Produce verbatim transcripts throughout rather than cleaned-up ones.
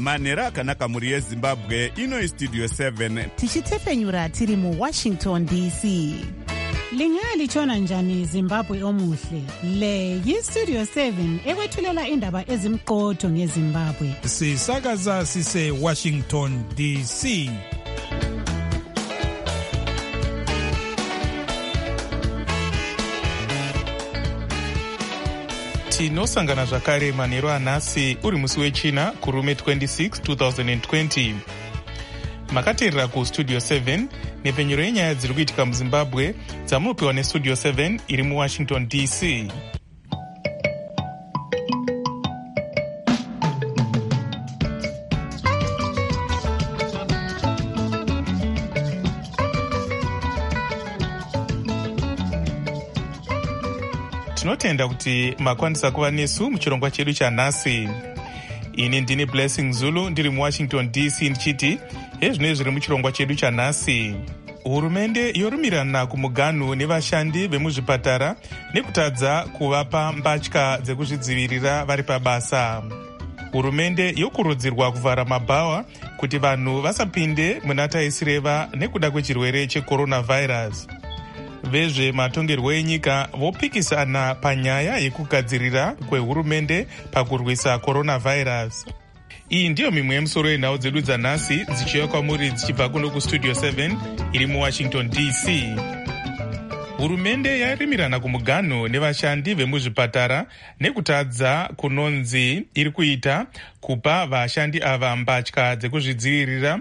manhero akanaka mhuri yezimbabwe. Ino istudio seven tichitepfenyura tiri muwashington D C. Lingalitshona njani Zimbabwe omuhle? Le yistudio seven ekwethulela indaba ezimqotho ngeZimbabwe. Sisakaza sise Washington D C. Tinosangana zvakare manhero anhasi uri musi wechina kurume twenty-six twenty twenty. Makateerera kustudio seven nepfenyuro yenyaya dziri kuitika muZimbabwe dzamunopiwa nestudio seven iri muWashington D C. Tinotenda kuti makwanisa kuva nesu muchirongwa chedu chanhasi. Ini ndini Blessing Zulu ndiri muWashington D C ndichiti hezvino zviri muchirongwa chedu chanhasi. Hurumende yorumirana kumuganhu nevashandi vemuzvipatara nekutadza kuvapa mbatya dzekuzvidzivirira vari pabasa. Hurumende yokurudzirwa kuvhara mabhawa kuti vanhu vasapinde muna taisireva nekuda kwechirwere checoronavirus. Vezvematongerwo enyika vopikisana panyaya yekugadzirira kwehurumende pakurwisa coronavirus. Iyi ndiyo mimwe yemusoro yenhau dzedu dzanhasi dzichiuya kwamuri dzichibva kuno kustudio seven iri muWashington D C. Hurumende yarimirana kumuganho nevashandi vemuzvipatara nekutadza kunonzi iri kuita kupa vashandi ava mbatya dzekuzvidzivirira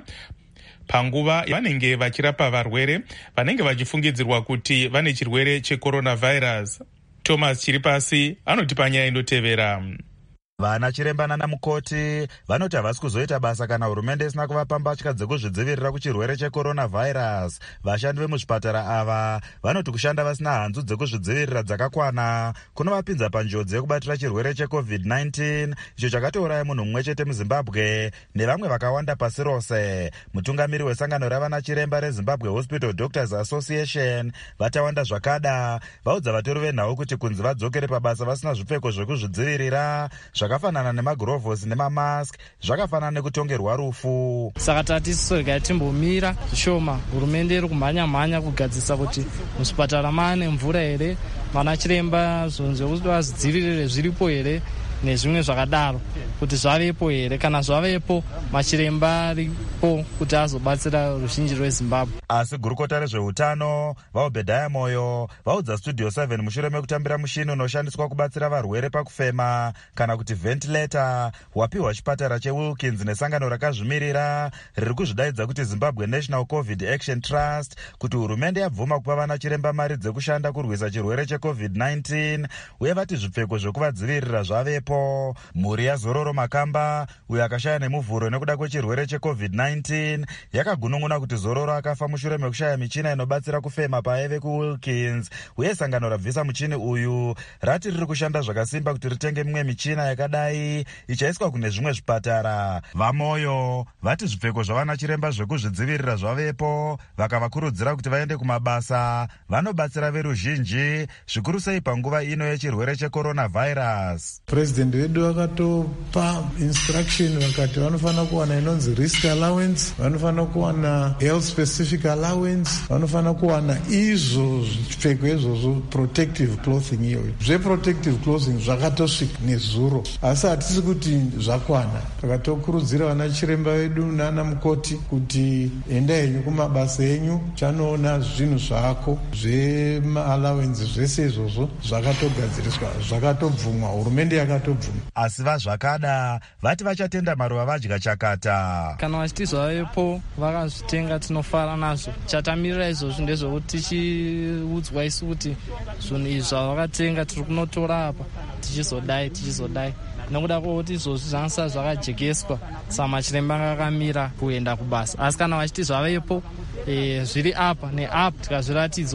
panguva vanenge vachirapa varwere vanenge vachifungidzirwa kuti vane chirwere checoronavirus. Thomas Chiripasi anotipa nyaya inotevera. Vana chiremba nana mukoti vanoti havasi kuzoita basa kana hurumende isina kuvapa mbatya dzekuzvidzivirira kuchirwere checoronavirus. Vashandi vemuzvipatara ava vanoti kushanda vasina hanzu dzekuzvidzivirira dzakakwana kunovapinza panjodzi yekubatira chirwere checovid nineteen icho chakatouraya munhu mumwe chete muZimbabwe nevamwe vakawanda pasi rose. Mutungamiri wesangano ravana chiremba reZimbabwe Hospital Doctors Association Vatawanda Zvakada vaudza vatori venhau kuti kunzi vadzokere pabasa vasina zvipfeko zvekuzvidzivirira zvakafanana nemagirovhosi nemamask zvakafanana nekutongerwa rufu. Saka tatisiso rega timbomira zvishoma hurumende iri kumhanya mhanya kugadzisa kuti muzvipatara mane mvura here, vana chiremba zvonzwe kuti vazidzivirire zviripo here nezvimwe zvakadaro kuti zvavepo here. Kana zvavepo machiremba aripo kuti azobatsira ruzhinji rweZimbabwe. Asi gurukota rezveutano vaObhedhaya Moyo vaudza studio seven mushure mekutambira mushini unoshandiswa kubatsira varwere pakufema kana kuti ventilator wapiwa chipatara cheWilkins nesangano rakazvimirira riri kuzvidaidza kuti Zimbabwe National COVID Action Trust kuti hurumende yabvuma kupa vana chiremba mari dzekushanda kurwisa chirwere checovid nineteen uye vati zvipfeko zvekuvadzivirira zvavepo. Mhuri yaZororo Makamba uyo akashaya nemuvhuro nekuda kwechirwere checovid nineteen yakagunun'una kuti Zororo akafa mushure mekushaya michina inobatsira kufema paaive kuWilkins uye sangano rabvisa muchini uyu rati riri kushanda zvakasimba kuti ritenge mimwe michina yakadai ichaiswa kune zvimwe zvipatara. VaMoyo vati zvipfeko zvavana chiremba zvekuzvidzivirira zvavepo vakavakurudzira kuti vaende kumabasa vanobatsira veruzhinji zvikuru sei panguva ino yechirwere checoronavirus. President wedu vakatopa instruction vakati vanofana kuwana inonzi risk allowance, vanofana kuwana health specific allowance, vanofana kuwana izvo zvipfeko izvozvo protective clothing. Iyo zveprotective clothing zvakatosvika nezuro asi hatisi kuti zvakwana. Takatokurudzira vana chiremba vedu nana mukoti kuti enda henyu kumabasa enyu chanoona zvinhu zvako zvemaallowance zvese izvozvo zvakatogadziriswa zvakatobvumwa hurumende yakatobvuma. Asi vaZvakada vati vachatenda maruva vadya chakata. Kana vachiti zvavepo vakazvitenga tinofara nazvo. Chatamirira izvozvo ndezvokuti tichiudzwa isu kuti zvinhu izvi zvavakatenga tiri kunotora apa tichizodai tichizodai nekuda kwokuti izvozvi zvansa zvakajekeswa saka machiremba akakamira kuenda kubasa. Asi kana vachiti zvavepo e, zviri apa neapa tikazviratidzwa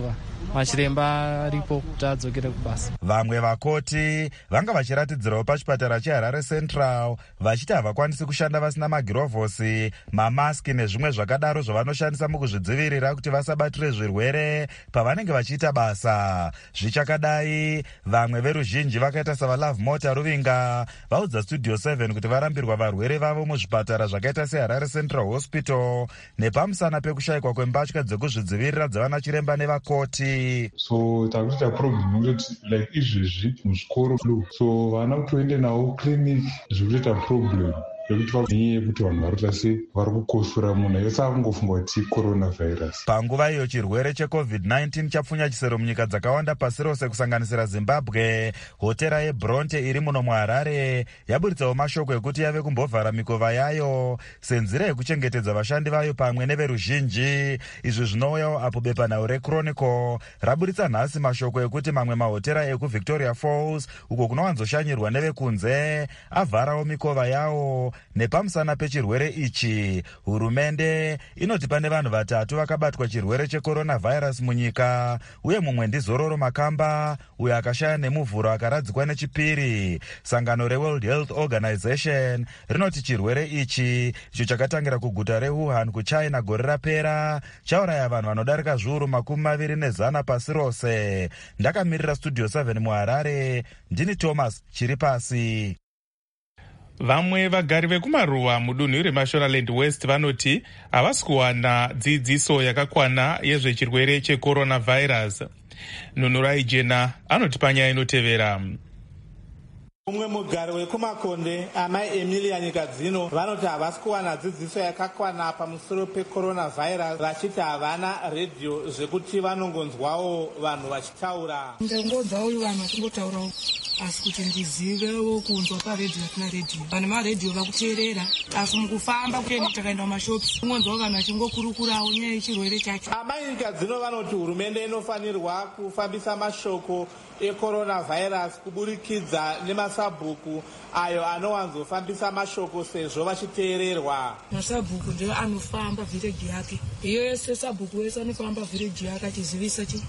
machiremba aripo kuti adzokere kubasa. Vamwe vakoti vanga vachiratidzirawo pachipatara cheHarare Central vachiti havakwanisi kushanda vasina magirovhosi, mamaski nezvimwe zvakadaro zvavanoshandisa mukuzvidzivirira kuti vasabatire zvirwere pavanenge vachiita basa. Zvichakadai, vamwe veruzhinji vakaita savaLove Mota Ruvinga vaudza Studio seven kuti varambirwa varwere vavo muzvipatara zvakaita seHarare Central Hospital nepamusana pekushayikwa kwembatya dzekuzvidzivirira dzavana chiremba nevakoti. So takuita problem kuti like izvezvi muzvikoro so vana kutoende navo clinic zvikuita problem yekuti vavinye kuti vanhu varikuita se vari kukosora munhu yese akungofunga kuti coronavirus. Panguva iyo chirwere checovid nineteen chapfunya chisero munyika dzakawanda pasi rose kusanganisira Zimbabwe, hotera yeBronte iri muno muHarare yaburitsawo mashoko ekuti yave kumbovhara mikova yayo senzira yekuchengetedza vashandi vayo pamwe neveruzhinji. Izvi zvinouyawo apo bepanhau reChronicle raburitsa nhasi mashoko ekuti mamwe mahotera ekuVictoria Falls uko kunowanzoshanyirwa nevekunze avharawo mikova yawo. Nepamusana pechirwere ichi, hurumende inoti pane vanhu vatatu vakabatwa chirwere checoronavirus munyika, uye mumwe ndiZororo Makamba uyo akashaya nemuvhuro akaradzikwa nechipiri. Sangano reWorld Health Organization rinoti chirwere ichi icho chakatangira kuguta reWuhan kuChina gore rapera chauraya vanhu vanodarika zviuru makumi maviri nezana pasi rose. Ndakamirira Studio seven muHarare, ndini Thomas Chiripasi. Vamwe vagari vekumaruwa mudunhu reMashonaland West vanoti havasi kuwana dzidziso yakakwana yezvechirwere checoronavirus. Nunurai Jena anoti panyaya inotevera. Umwe mugari wekumakonde amai Emilia nyika dzino vanoti havasi kuwana dzidziso yakakwana pamusoro pecoronavirus, vachiti havana redhiyo zvekuti vanongonzwawo vanhu vachitaura. Ndangonzwawo vanhu vachingotaurawo asi kuti ndizivewo kunzwa paredhiyo atina redhiyo. Pane maredhiyo vakuteerera asi mukufamba kuteni takaenda kumashopi ungonzwawo vanhu vachingokurukurawo nyaya yechirwere chacho. Amai nyika dzino vanoti hurumende inofanirwa kufambisa mashoko ecoronavirus kuburikidza nemasabhuku ayo anowanzofambisa mashoko sezvo vachiteererwa. Masabhuku ndiwo anofamba vhireji yake, iyo yese sabhuku wese anofamba vhireji yake achizivisa chi.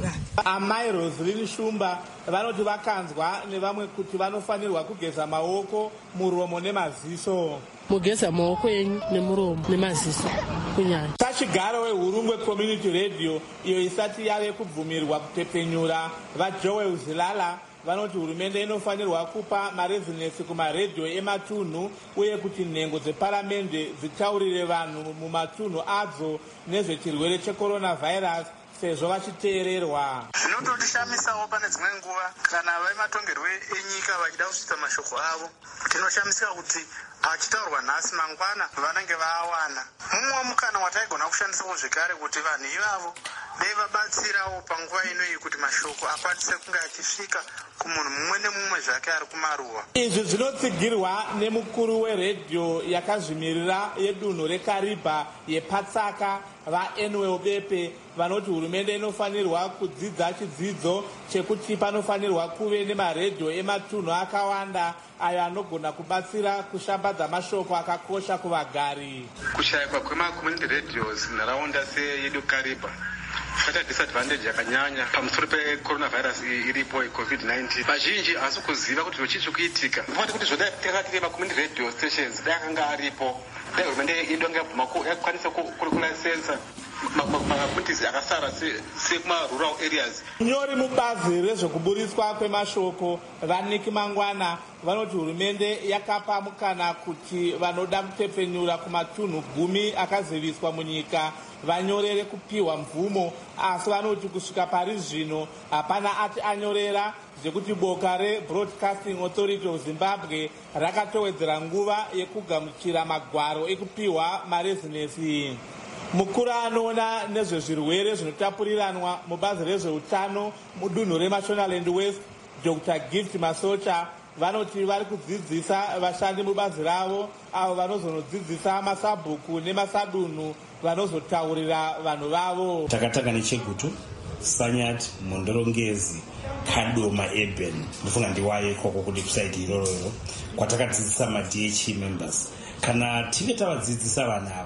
Amai Roslyn Shumba vanoti vakanzwa nevamwe kuti vanofanirwa kugeza maoko, muromo nemaziso. Mugeza maoko enyu nemuromo nemaziso kunyanya. Tachigaro weHurungwe Community Radio iyo isati yave kubvumirwa kutepenyura, vaJoel Zilala vanoti hurumende inofanirwa kupa marezinesi kumaredhiyo ematunhu uye kuti nhengo dzeparamende dzitaurire vanhu mumatunhu adzo nezvechirwere checoronavirus sezvo vachiteererwa. Zvinototishamisa pane dzimwe nguva kana vematongerwo enyika vachida kusvitsa mashoko avo, tinoshamisika kuti achitaurwa nhasi mangwana vanenge vawana mumwe mukana wataigona kushandisawo zvekare kuti vanhu ivavo vevabatsirawo panguva inoyi kuti mashoko akwanise kunge achisvika kumunhu mumwe nemumwe zvake ari kumaruwa. Izvi zvinotsigirwa nemukuru weredhiyo yakazvimirira yedunhu reKariba yePatsaka vaEnwell Bepe vanoti hurumende inofanirwa kudzidza chidzidzo chekuti panofanirwa kuve nemaredhiyo ematunhu akawanda ayo anogona kubatsira kushambadza mashoko akakosha kuvagari. Kushayikwa kwema-community radios nharaunda seyedu Kariba zvakaita disadvantage yakanyanya pamusoro pecoronavirus iripo covid nineteen. Vazhinji hasi kuziva kuti zvochii kuitika. Ndifati kuti zvodai takatire ma-community radio stations dai akanga aripo, dai hurumende idonge yakwanisa kulisensa makommunities akasara sekumarural areas. Nyori mubazi rezvekuburiswa kwemashoko vaNiki Mangwana vanoti hurumende yakapa mukana kuti vanoda kutepenyura kumatunhu gumi akaziviswa munyika vanyorere kupiwa mvumo, asi vanoti kusvika pari zvino hapana ati anyorera, zvekuti boka reBroadcasting Authority of Zimbabwe rakatowedzera nguva yekugamuchira magwaro ekupiwa marezinesi. Mukuru anoona nezvezvirwere zvinotapuriranwa mubazi rezveutano mudunhu reMashonaland West Doctor Gift Masocha vanoti vari kudzidzisa vashandi mubazi ravo avo vanozonodzidzisa masabhuku nemasadunhu vanozotaurira vanhu vavo. Takatanga nechegutu Sanyati Mondorongezi Kadoma Eben ndofunga ndiwaye koko kuti kusaidi iroro kwatakadzidzisa ma-D H E members. Kana tive tavadzidzisa vana ava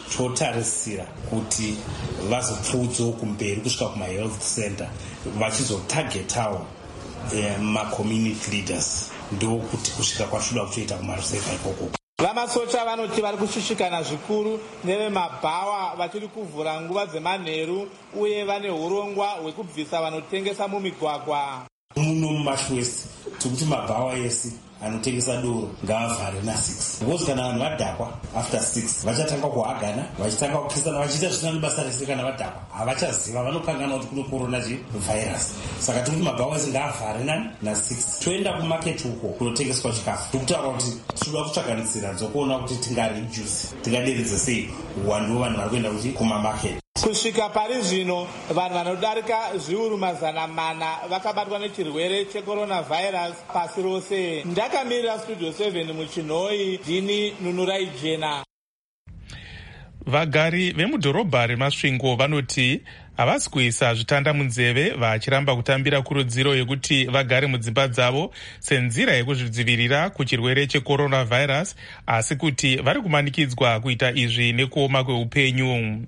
totarisira kuti vazopfuudzawo kumberi kusvika kumahealth center vachizotagetawo eh, macommunity leaders ndokuti kusvika kwashuda kutoita kumaruseva ikoko. vamasocha vanoti vari kushushikana zvikuru nevemabhawa vachiri kuvhura nguva dzemanheru uye vane urongwa hwekubvisa vanotengesa mumigwagwa. muno mumashwesi tikuti mabhawa ese anotengesa doro ngaavhare nasix because kana vanhu vadhakwa after six vachatanga kuhagana vachitanga kukisana vachiita zvisina basa rese. Kana vadhakwa havachaziva vanokangana kuti kuno korona virus. Saka tikuti mabhawa ese ngaavhare nani nasix toenda kumaketi uko kunotengeswa chikafu tikutaura kuti tinoda kutsvaga nzira dzokuona kuti tingareduce tingaderedze sei uwandu hwevanhu vari kuenda kuti kumamaketi. kusvika pari zvino vanhu vanodarika zviuru mazana mana vakabatwa nechirwere checoronavhairus pasi rose. ndakamirira studio seven muchinhoi, ndini Nunurai Jena. vagari vemudhorobha remasvingo vanoti havasi kuisa zvitanda munzeve vachiramba kutambira kurudziro yekuti vagare mudzimba dzavo senzira yekuzvidzivirira kuchirwere checoronavhairus, asi kuti vari kumanikidzwa kuita izvi nekuoma kweupenyu.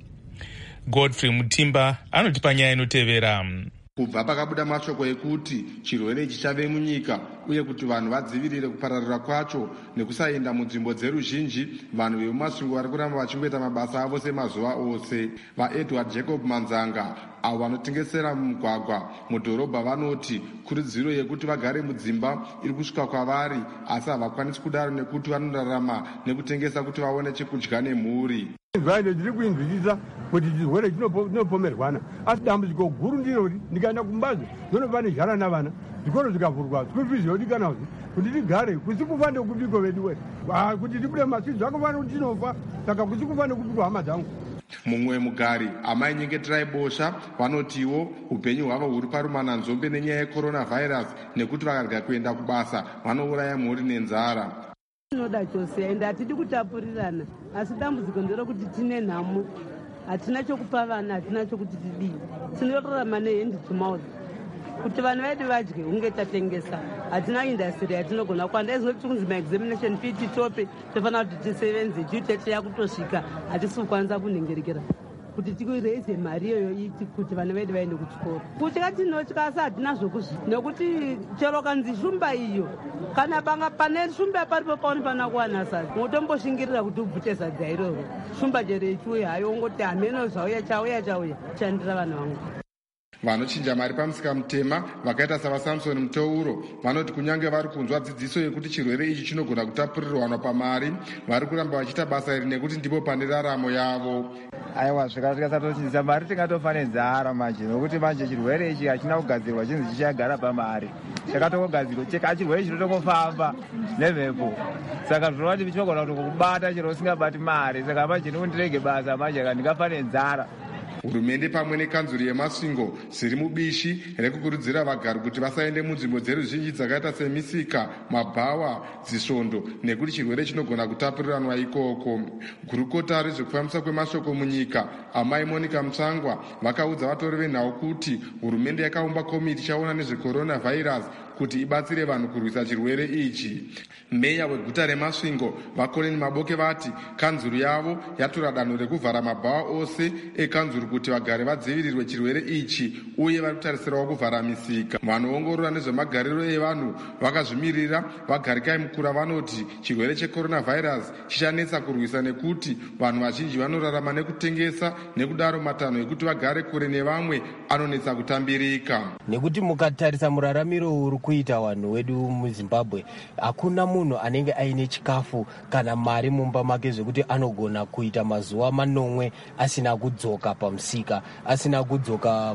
Godfrey Mutimba anotipa nyaya inotevera. kubva pakabuda mashoko ekuti chirwere ichi chave munyika uye kuti vanhu vadzivirire kupararira kwacho nekusaenda munzvimbo dzeruzhinji, vanhu vemumasvingo vari kuramba vachingoita mabasa avo semazuva ose. vaedward jacob manzanga avo vanotengesera mumugwagwa mudhorobha vanoti kurudziro yekuti vagare mudzimba iri kusvika kwavari, asi havakwanisi kudaro nekuti vanorarama nekutengesa kuti vaone chekudya nemhuri. zvaine ndiri kuinzwisisa kuti chirwere chinopomerwana, asi dambudziko guru ndiroti ndikaenda kumbazi ndonobva nezhara navana, zvikoro zvikavhurwa zvikufiziyodikana kuti tigare kusi kufa nekubiko vedu we kuti tibude masidzo akofana kuti tinofa, saka kusi kufa nekubiko hama dzangu. mumwe mugari amai nyengeterai bosha vanotiwo upenyu hwavo huri parumana nzombe nenyaya yecoronavhairus nekuti vakarega kuenda kubasa vanouraya mhuri nenzara. tinoda chose ende hatidi kutapurirana, asi dambudziko nderokuti tine nhamo, hatina chokupa vana, hatina chokuti tidii, tinotorarama nehendi tumauth kuti vanhu vedu vadye hunge tatengesa. hatina indastry yatinogona kuanda izoti kunzi maexamination fee titope, tofanira kuti tisevenze dutete yakutosvika, hatisi kukwanisa kunhengerekera kuti tikureise mari iyoyo kuti vana vedu vaende kuchikoro. kutya tinotya, asi hatina zvokuzvita nekuti chero kanzi shumba iyo kana panga pane shumba paripo paunofana kuwana sadza motomboshingirira kuti ubvute sadza iroro. shumba chero ichiuya hayo ungoti hameno zvauya chauya chauya chandira vanhu vangu. vanochinja mari pamusika mutema vakaita savasamsoni mutouro vanoti kunyange vari kunzwa dzidziso yekuti chirwere ichi chinogona kutapurirwana pamari, vari kuramba vachiita basa iri nekuti ndipo pane raramo yavo. aiwa zvika tikasatochinjisa mari tingatofa nenzara manje, nokuti manje chirwere ichi hachina kugadzirwa chinzi chichagara pamari, chakatongogadzirwa cheka chirwere chinotongofamba nemhepo, saka zvinova kuti chinogona kutokubata chero usingabati mari, saka manje ndikundirege basa manje kandingafa nenzara. hurumende pamwe nekanzuri yemasvingo zviri mubishi rekukurudzira vagari kuti vasaende munzvimbo dzeruzhinji dzakaita semisika, mabhawa, dzisvondo nekuti chirwere chinogona kutapuriranwa ikoko. gurukota rezvekufambisa kwemashoko munyika amai monica mutsvangwa vakaudza vatori venhau kuti hurumende yakaumba komiti chaona nezvecoronavhairus kuti ibatsire vanhu kurwisa chirwere ichi. meya weguta remasvingo vakoleni maboke vati kanzuru yavo yatora danho rekuvhara mabhawa ose ekanzuru kuti vagare vadzivirirwe chirwere ichi, uye vari kutarisirawo kuvhara misika. vanoongorora nezvemagariro evanhu vakazvimirira vagarikai mukura vanoti chirwere checoronavhairus chichanetsa kurwisa nekuti vanhu vazhinji vanorarama nekutengesa, nekudaro matanho ekuti vagare kure nevamwe anonetsa kutambirika. nekuti mukatarisa muraramiro uri kuita vanhu wedu muzimbabwe, hakuna munhu anenge aine chikafu kana mari mumba make zvekuti anogona kuita mazuva manomwe asina kudzoka pamusika, asina kudzoka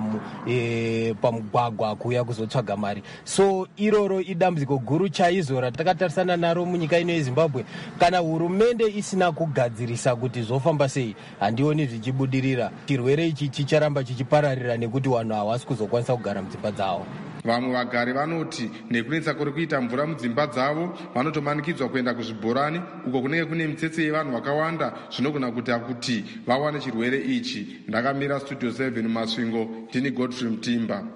e, pamugwagwa kuuya kuzotsvaga mari. so iroro idambudziko guru chaizvo ratakatarisana naro munyika ino yezimbabwe. kana hurumende isina kugadzirisa kuti zvofamba sei, handioni zvichibudirira. chirwere ichi chicharamba chichipararira nekuti vanhu havasi kuzokwanisa kugara mudzimba dzavo. vamwe vagari vanoti nekunetsa kuri kuita mvura mudzimba dzavo vanotomanikidzwa kuenda kuzvibhorani uko kunenge kune mitsetse yevanhu vakawanda, zvinogona kuita kuti vawane chirwere ichi. ndakamira studio seven masvingo, ndini Godfrey Mutimba.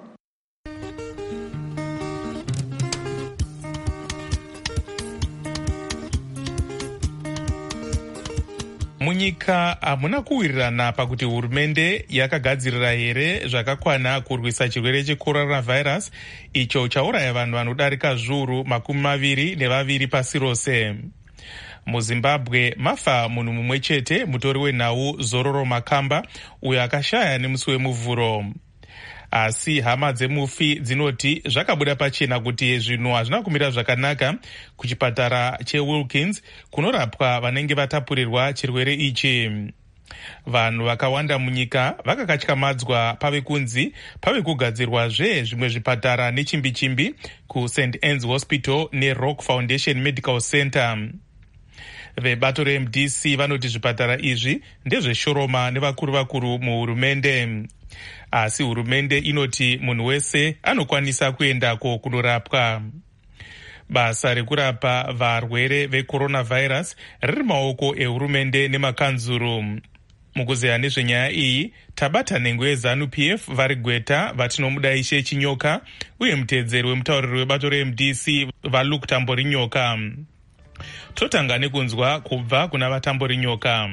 munyika hamuna kuwirirana pakuti hurumende yakagadzirira here zvakakwana kurwisa chirwere checoronavirus icho chauraya vanhu vanodarika zviuru makumi maviri nevaviri pasi rose. muzimbabwe mafa munhu mumwe chete, mutori wenhau Zororo Makamba, uyo akashaya nemusi wemuvhuro. Asi hama dzemufi dzinoti zvakabuda pachena kuti zvinhu hazvina kumira zvakanaka kuchipatara cheWilkins kunorapwa vanenge vatapurirwa chirwere ichi. Vanhu vakawanda munyika vakakatyamadzwa pave kunzi pave kugadzirwazve zvimwe zvipatara nechimbi-chimbi kuSaint Anne's Hospital neRock Foundation Medical Center. Vebato reM D C vanoti zvipatara izvi ndezveshoroma nevakuru vakuru muhurumende. Asi hurumende inoti munhu wese anokwanisa kuendako kunorapwa. Basa rekurapa varwere vecoronavirus riri maoko ehurumende nemakanzuru. Mukuzeya nezvenyaya iyi tabata nhengo yeZanu P F vari Gweta vatinomudaishe Chinyoka uye muteedzeri wemutauriri webato reM D C vaLuke Tamborinyoka. Totanga nekunzwa kubva kuna vaTamborinyoka.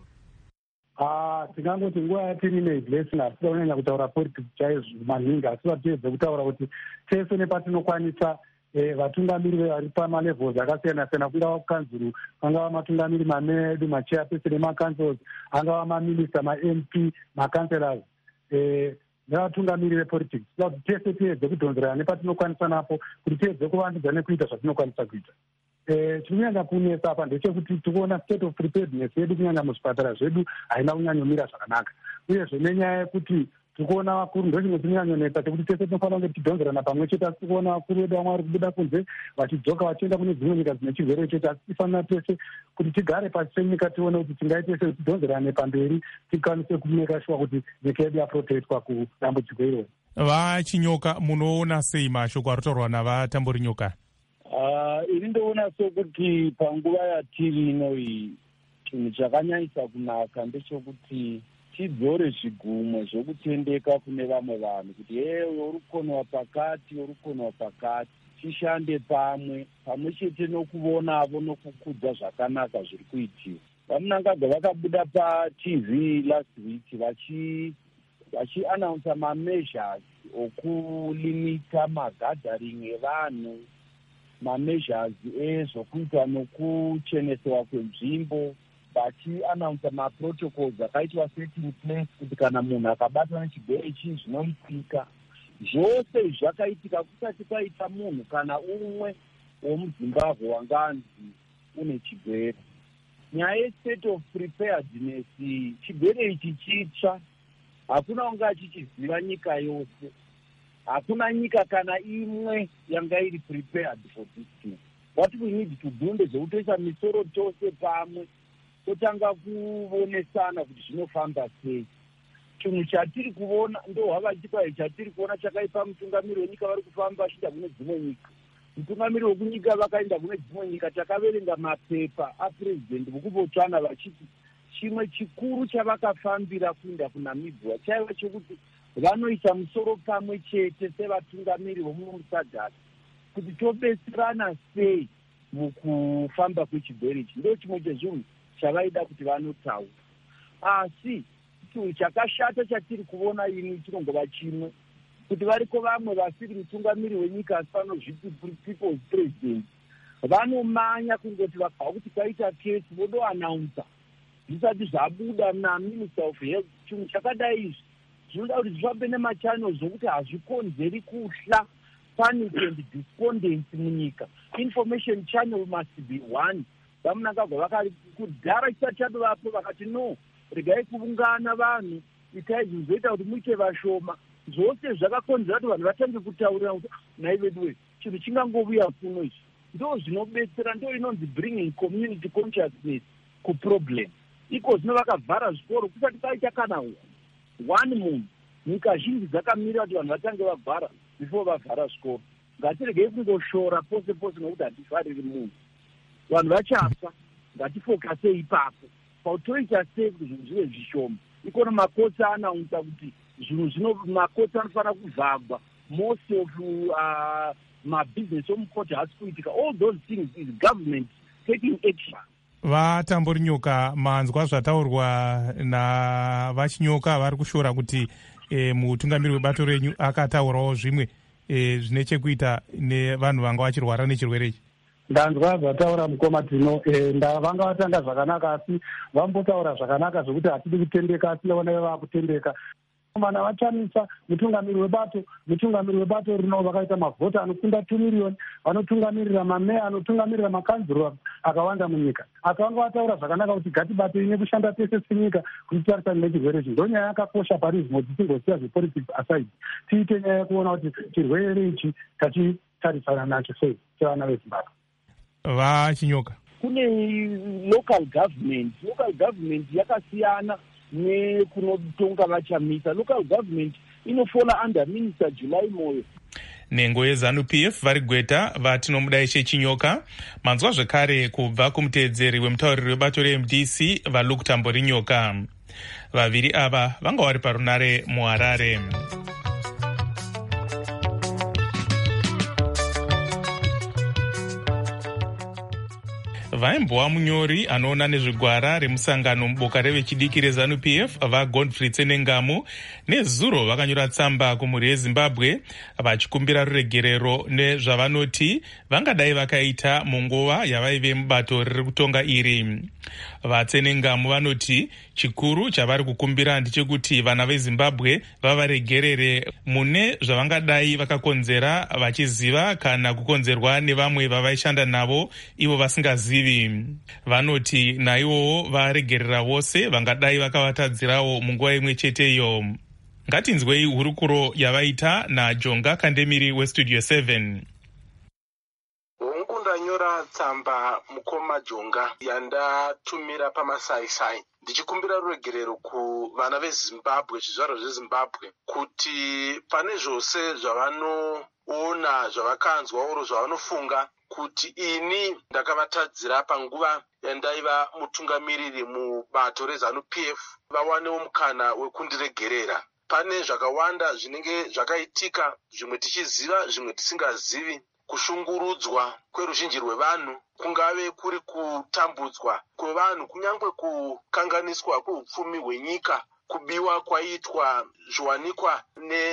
Ah, tingangoti nguva yatiri neblessing asida kunyanya kutaura politics chaizvo maningi, asi vatiyedze kutaura kuti tese nepatinokwanisa eh, vatungamiri vari pamalevels akasiyana siyana, kungava kukanzuru, angava matungamiri mamedu, machairperson emacancels, angava maminista, maM P, macancelors, eh, nevatungamiri vepolitics, kuti tese tiyedze kudhonzerana nepatinokwanisa napo kuti tiyedze kuvandudza nekuita zvatinokwanisa kuita. Chinyanya kunesa apa ndechekuti tikuona state of preparedness yedu kunyanya muzvipatara zvedu haina kunyanyomira zvakanaka, uyezve nenyaya yekuti tikuona vakuru ndochimwe chinyanyonesa chekuti tese tinofanira kunge tichidhonzerana pamwe chete, asi tikuona vakuru vedu vamwe vari kubuda kunze vachidzoka vachienda kune dzimwe nyika dzine chirwere chete, asi tifanira tese kuti tigare pasi senyika tione kuti tingaitese kuti tidhonzerane pamberi tikwanise kumeka shuwa kuti nyika yedu yaprotectwa kudambudziko iroro. VaChinyoka, munoona sei mashoko aritaurwa navaTamborinyoka? Uh, ini ndoona sokuti panguva yatiri ino iyi chinhu chakanyanyisa kunaka ndechekuti tidzore zvigumo zvokutendeka kune vamwe vanhu kuti ye uri kukonwa pakati uri kukonwa pakati, tishande pamwe pamwe chete nokuonavo nokukudza zvakanaka zviri kuitiwa. Vamunangagwa vakabuda paT V last week vachi vachiannounsa mameasures okulimita magathering evanhu, mameasures ezvokuita nokuchenesewa kwenzvimbo, vachiannounsa maprotocols akaitwa set in place kuti kana munhu akabatwa nechirwere ichi zvinoitika. Zvose zvakaitika kusati kwaita munhu kana umwe womuZimbabwe wanganzi une chirwere. Nyaya yestate of preparedness, chirwere ichi chitsva, hakuna unga achichiziva nyika yose. Hakuna nyika kana imwe yanga iri prepared for this thing. What we need to do ndezvekutoisa misoro tose pamwe, totanga kuonesana kuti zvinofamba sei. Chinhu chatiri kuona ndohava chipai chatiri kuona chakaipa mutungamiri wenyika vari kufamba vachienda kune dzimwe nyika. Mutungamiri wekunyika vakaenda kune dzimwe nyika, takaverenga mapepa apurezidendi vokubotsvana vachiti chimwe chikuru chavakafambira kuenda kuNamibia chaiva chekuti vanoisa musoro pamwe chete sevatungamiri vomuno musadhasi kuti tobetserana sei mukufamba kwechirwere ichi. Ndo chimwe chezvinhu chavaida kuti vanotaura. Asi chinhu chakashata chatiri kuona ini chinongova chimwe, kuti variko vamwe vasiri mutungamiri wenyika asi vanozviti people's president, vanomanya kungoti vakava kuti kwaita kesi vodoannounsa zvisati zvabuda naminister of health. Chinhu chakadai izvi zvinoda kuti zvifambe nemachannels zvokuti hazvikonzeri kuhla, panic and despondency munyika. Information channel must be one. Vamunangagwa vakari kudhara chisati chadovapo vakati no, regai kuungana vanhu, itai zvinhu zvoita kuti muite vashoma. Zvose zvakakonzera kuti vanhu vatange kutaurira kuti nai vedu we chinhu chingangovuya kuno izvi. Ndo zvinobetsera, ndo inonzi bringing community consciousness kuproblem. Iko zvino vakavhara zvikoro kusati kwaita kana one munhu. Nyika zhinji dzakamira kuti vanhu vatange vavhara before vavhara zvikoro. Ngatiregei kungoshora pose pose nokuti hatifariri munhu. Vanhu vachafa, ngatifokasei ipapo pautoita sei kuti zvinhu zvive zvishoma. Ikona makotsi anaunza kuti zvinhu zvino makotsi anofanira kuvhagwa, most of uh, mabusiness omukoti hasi kuitika. All those things is government taking action. vatamborinyuka manzwa zvataurwa navachinyoka vari kushora kuti e, mutungamiri webato renyu akataurawo zvimwe e, zvine chekuita nevanhu vanga vachirwara nechirwere ichi? ndanzwa zvataura mukoma tino e, ndavanga vatanga zvakanaka asi vambotaura zvakanaka zvokuti hatidi kutendeka asi ndaona vakutendeka. Vana vachamisa mutungamiri webato mutungamiri webato rino vakaita mavhota anokunda two million vanotungamirira mameya anotungamirira makanzuro akawanda munyika. Asi vanga vataura zvakanaka kuti gatibato ine kushanda tese senyika kuti tarisane nechirwere ichi. Ndonyaya yakakosha parizimo tisingosiya zvepolitics aside, tiite nyaya yekuona kuti chirwere ichi tachitarisana nacho sei sevana vezimbabwe. Vachinyoka, kune local government local government yakasiyana nekunotonga vachamisa. Local government inofola under Minister July Moyo. Nengo yeZanu P F vari gweta vatinomudaishe Chinyoka. Manzwa zvekare kubva kumutedzeri wemutauriri webato re M D C vaLuke Tamborinyoka. Vaviri ava vanga vari parunare muHarare. Vaimbwa munyori anoona nezvigwara remusangano muboka revechidiki reZanu P F vaGodfrey Tsenengamu nezuro vakanyora tsamba kumhuri yeZimbabwe vachikumbira ruregerero nezvavanoti vangadai vakaita munguva yavaive mubato riri kutonga iri. VaTsenengamu vanoti chikuru chavari kukumbira ndechekuti vana veZimbabwe vavaregerere mune zvavangadai vakakonzera vachiziva kana kukonzerwa nevamwe vavaishanda navo ivo vasingazivi. Vanoti naivowo varegerera vose vangadai vakavatadzirawo munguva imwe cheteyo. Ngatinzwei hurukuro yavaita naJonga Kandemiri weStudio seven. Ndanyora tsamba mukoma Jonga yandatumira pamasaisai ndichikumbira ruregerero kuvana veZimbabwe, zvizvarwa zveZimbabwe, kuti pane zvose zvavanoona, zvavakanzwa oro zvavanofunga kuti ini ndakavatadzira panguva yandaiva mutungamiriri mubato reZanu P F vawanewo mukana wekundiregerera. Pane zvakawanda zvinenge zvakaitika, zvimwe tichiziva zvimwe tisingazivi. Kushungurudzwa kweruzhinji rwevanhu, kungave kuri kutambudzwa kwevanhu, kunyangwe kukanganiswa kweupfumi hwenyika, kubiwa kwaitwa zviwanikwa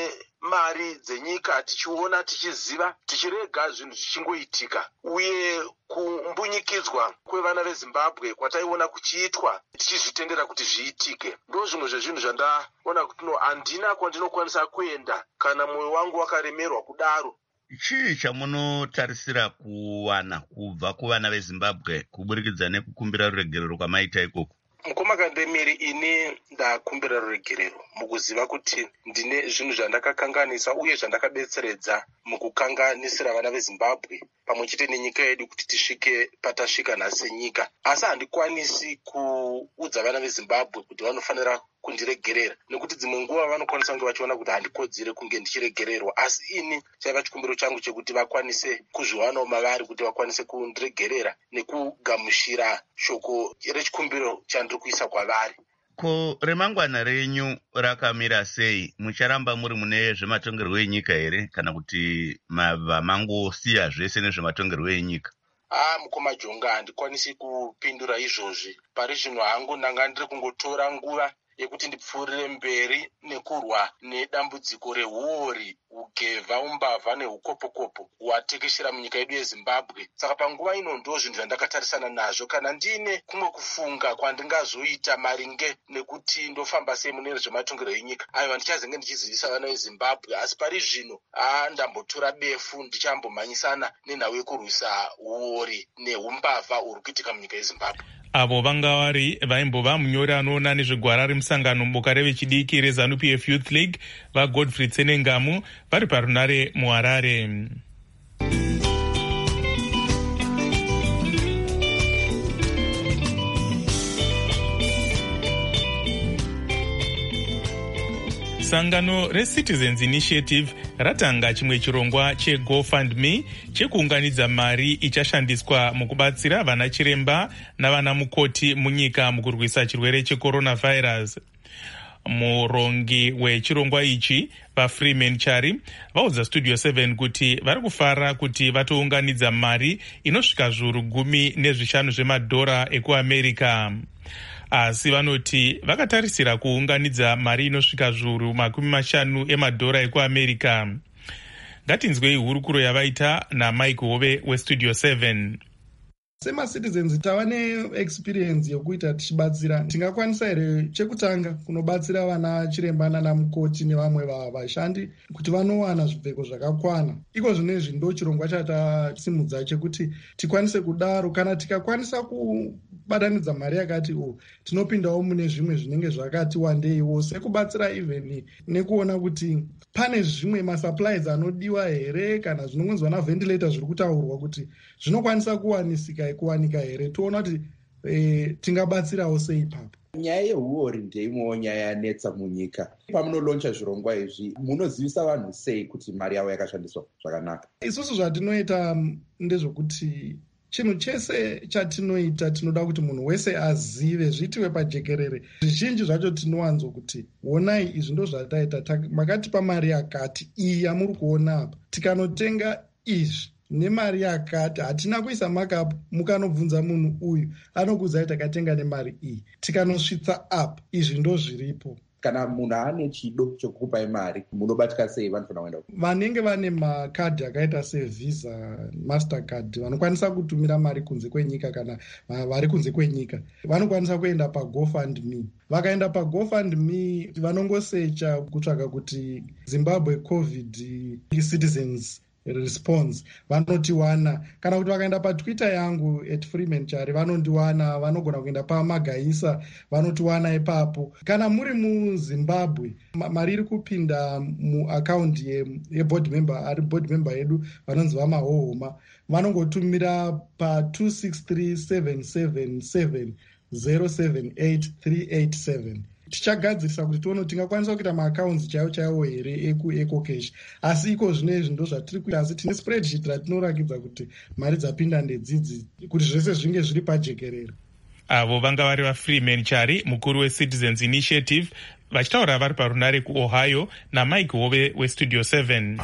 nemari dzenyika, tichiona, tichiziva, tichirega zvinhu zvichingoitika, uye kumbunyikidzwa kwevana veZimbabwe kwataiona kuchiitwa tichizvitendera kuti zviitike. Ndo zvimwe zvezvinhu zvandaona kuti no handina kwandinokwanisa kuenda kana mwoyo wangu wakaremerwa kudaro. Chii chamunotarisira kuwana kubva kuvana veZimbabwe kuburikidza nekukumbira ruregerero kwamaita ikoko? Mukoma Kandemiri, ini ndakumbira ruregerero mukuziva kuti ndine zvinhu zvandakakanganisa uye zvandakabetseredza mukukanganisira vana veZimbabwe pamwe chete nenyika yedu kuti tisvike patasvika nhasi nyika. Asi handikwanisi kuudza vana veZimbabwe kuti vanofanira kundiregerera, nekuti dzimwe nguva vanokwanisa kunge vachiona kuti handikodzere kunge ndichiregererwa. Asi ini chaiva chikumbiro changu chekuti vakwanise kuzviwanawo mavari kuti vakwanise kundiregerera nekugamushira shoko rechikumbiro chandiri kuisa kwavari. Ko remangwana renyu rakamira sei? Mucharamba muri mune zvematongerwo enyika here kana kuti mava mangosiya zvese nezvematongerwo enyika? Ah, mukoma Jonga, handikwanisi kupindura izvozvi. Pari zvino hangu ndanga ndiri kungotora nguva yekuti ndipfuurire mberi nekurwa nedambudziko rehuori, ugevha, umbavha nehukopokopo hwatekeshera munyika yedu yeZimbabwe. Saka panguva ino ndo zvinhu zvandakatarisana nazvo. Kana ndine kumwe kufunga kwandingazoita maringe nekuti ndofamba sei mune zvematongerwo enyika, ayo handichazenge ndichizivisa vana veZimbabwe. Asi pari zvino ah, ndambotora befu ndichambomhanyisana nenhau yekurwisa huori nehumbavha huri kuitika munyika yeZimbabwe. Avo vanga vari vaimbova munyori anoona nezvigwara remusangano muboka revechidiki reZanu P F Youth League vaGodfrey Tsenengamu vari parunare muHarare. Sangano reCitizens Initiative ratanga chimwe chirongwa cheGoFundMe chekuunganidza mari ichashandiswa mukubatsira vana chiremba navana mukoti munyika mukurwisa chirwere checoronavirus. Murongi wechirongwa ichi vaFreeman Chari vaudza Studio seven kuti vari kufara kuti vatounganidza mari inosvika zviuru gumi nezvishanu zvemadhora ekuamerica. Asi vanoti vakatarisira kuunganidza mari inosvika zviuru makumi mashanu emadhora ekuamerica. Ngatinzwei hurukuro yavaita naMike Hove weStudio seven. SemaCitizens tava neexperience yokuita tichibatsira. Tingakwanisa here chekutanga kunobatsira vana chiremba nana mukoti nevamwe vashandi kuti vanowana zvipfeko zvakakwana. Iko zvinezvi ndo chirongwa chatasimudza chekuti tikwanise kudaro. Kana tikakwanisa kubatanidza mari yakati o tinopindawo mune zvimwe zvinenge zvakati wandeiwo, sekubatsira even nekuona kuti pane zvimwe masupplies anodiwa here, kana zvinongonzwa naventilator zviri kutaurwa kuti zvinokwanisa kuwanisika kuwanika here. Toona kuti e, tingabatsirawo sei ipapo. Nyaya yehuori ndeimwewo nyaya yanetsa munyika. Pamunoloncha zvirongwa izvi munozivisa vanhu sei kuti mari yavo yakashandiswa zvakanaka? Isusu zvatinoita ndezvokuti chinhu chese chatinoita tinoda kuti munhu wese azive, zvitiwe pajekerere. Zvizhinji zvacho tinowanzo kuti honai izvi ndo zvataita, makatipa mari yakati iyi yamuri kuona apa, tikanotenga izvi nemari yakati hatina kuisa makapu. Mukanobvunza munhu uyu anokuudzai takatenga nemari iyi, tikanosvitsa apa izvi ndo zviripo. Kana munhu ane chido chokukupai mari munobatika sei vanhu kana kuenda? Vanenge vane makadhi akaita sevisa, mastercard, vanokwanisa kutumira mari kunze kwenyika kana vari kunze kwenyika vanokwanisa kuenda paGoFundMe. Vakaenda paGoFundMe vanongosecha kutsvaka kuti Zimbabwe COVID Citizens Response vanotiwana, kana kuti vakaenda patwitter yangu at Freeman Chari vanondiwana, vanogona kuenda paMagaisa vanotiwana ipapo. Kana muri muZimbabwe mari iri kupinda muakaundi yeboard member, ari board member yedu vanonzi vaMahohoma, vanongotumira pa two six three seven seven seven zero seven eight three eight seven. Tichagadzirisa kuti tione kuti tingakwanisa kuita maaccounts chaiwo chaiwo here eku EcoCash. Asi iko zvinezvi ndo zvatiri kuita, asi tine spreadsheet ratinorakidza kuti mari dzapinda ndedzidzi kuti zvese zvinge zviri pajekerere. Avo vanga vari vaFreeman Chari, mukuru weCitizens Initiative, vachitaura vari parunare kuOhio, naMike Hove weStudio seven.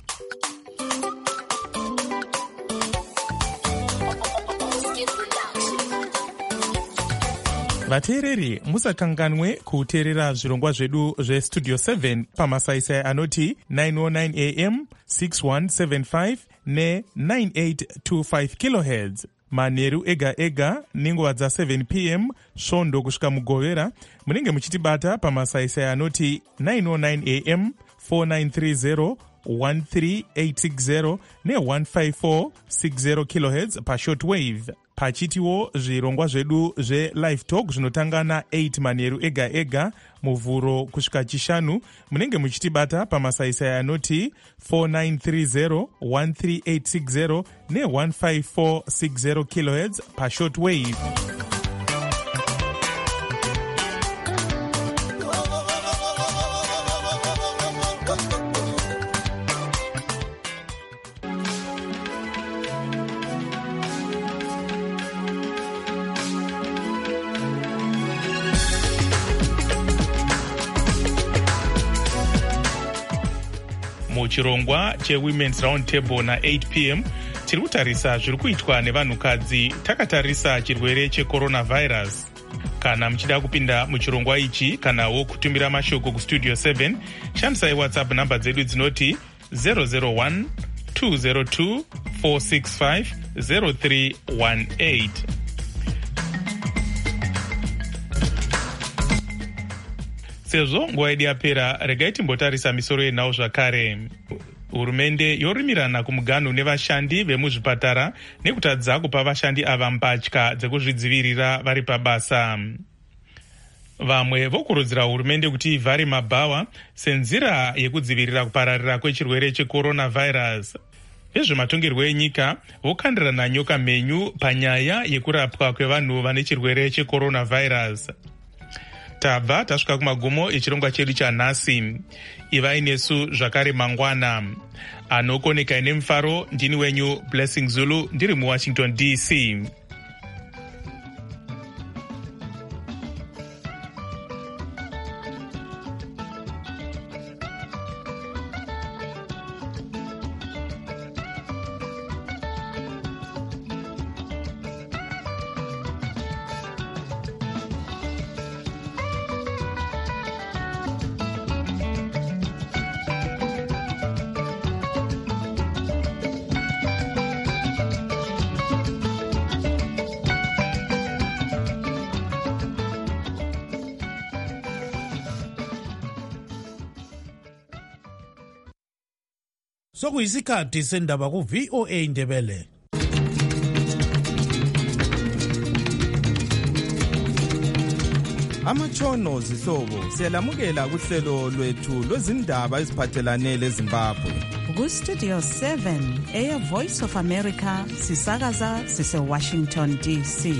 Vateereri, musakanganwe kuteerera zvirongwa zvedu zveStudio seven pamasaisai anoti nine oh nine A M, six one seven five ne nine eight two five kilohertz. Manheru ega ega nenguva dza seven P M svondo kusvika mugovera munenge muchitibata pamasaisai anoti nine oh nine A M, four nine three zero one three eight six zero ne one five four six zero kilohertz pashortwave. Pachitiwo zvirongwa zvedu zveLive Talk zvinotanga na eight manheru ega ega muvhuro kusvika chishanu munenge muchitibata pamasaisai anoti four nine three zero one three eight six zero ne one five four six zero kilohertz pashortwave. Muchirongwa cheWomen's Round Table na eight P M tiri kutarisa zviri kuitwa nevanhukadzi takatarisa chirwere checoronavirus. Kana muchida kupinda muchirongwa ichi kanawo kutumira mashoko kuStudio seven, shandisai WhatsApp namba dzedu dzinoti zero zero one two zero two four six five zero three one eight. Sezvo nguva yedu yapera, regai timbotarisa misoro yenhau zvakare. Hurumende yorimirana kumuganhu nevashandi vemuzvipatara nekutadza kupa vashandi ava mbatya dzekuzvidzivirira vari pabasa. Vamwe vokurudzira hurumende kuti ivhare mabhawa senzira yekudzivirira kupararira kwechirwere checoronavirus. Vezvematongerwo enyika vokandirana nyoka menyu panyaya yekurapwa kwevanhu vane chirwere checoronavirus. Tabva tasvika kumagumo echirongwa chedu chanhasi. Ivai nesu zvakare mangwana. Anokoneka ine mufaro ndini wenyu Blessing Zulu ndiri muWashington D C. sokuyisikhathi sendaba ku-V O A Ndebele. Amatshono zihlobo siyalamukela kuhlelo lwethu lwezindaba eziphathelane leZimbabwe. Ku-Studio seven, Air Voice of America, sisakaza sise-Washington D C.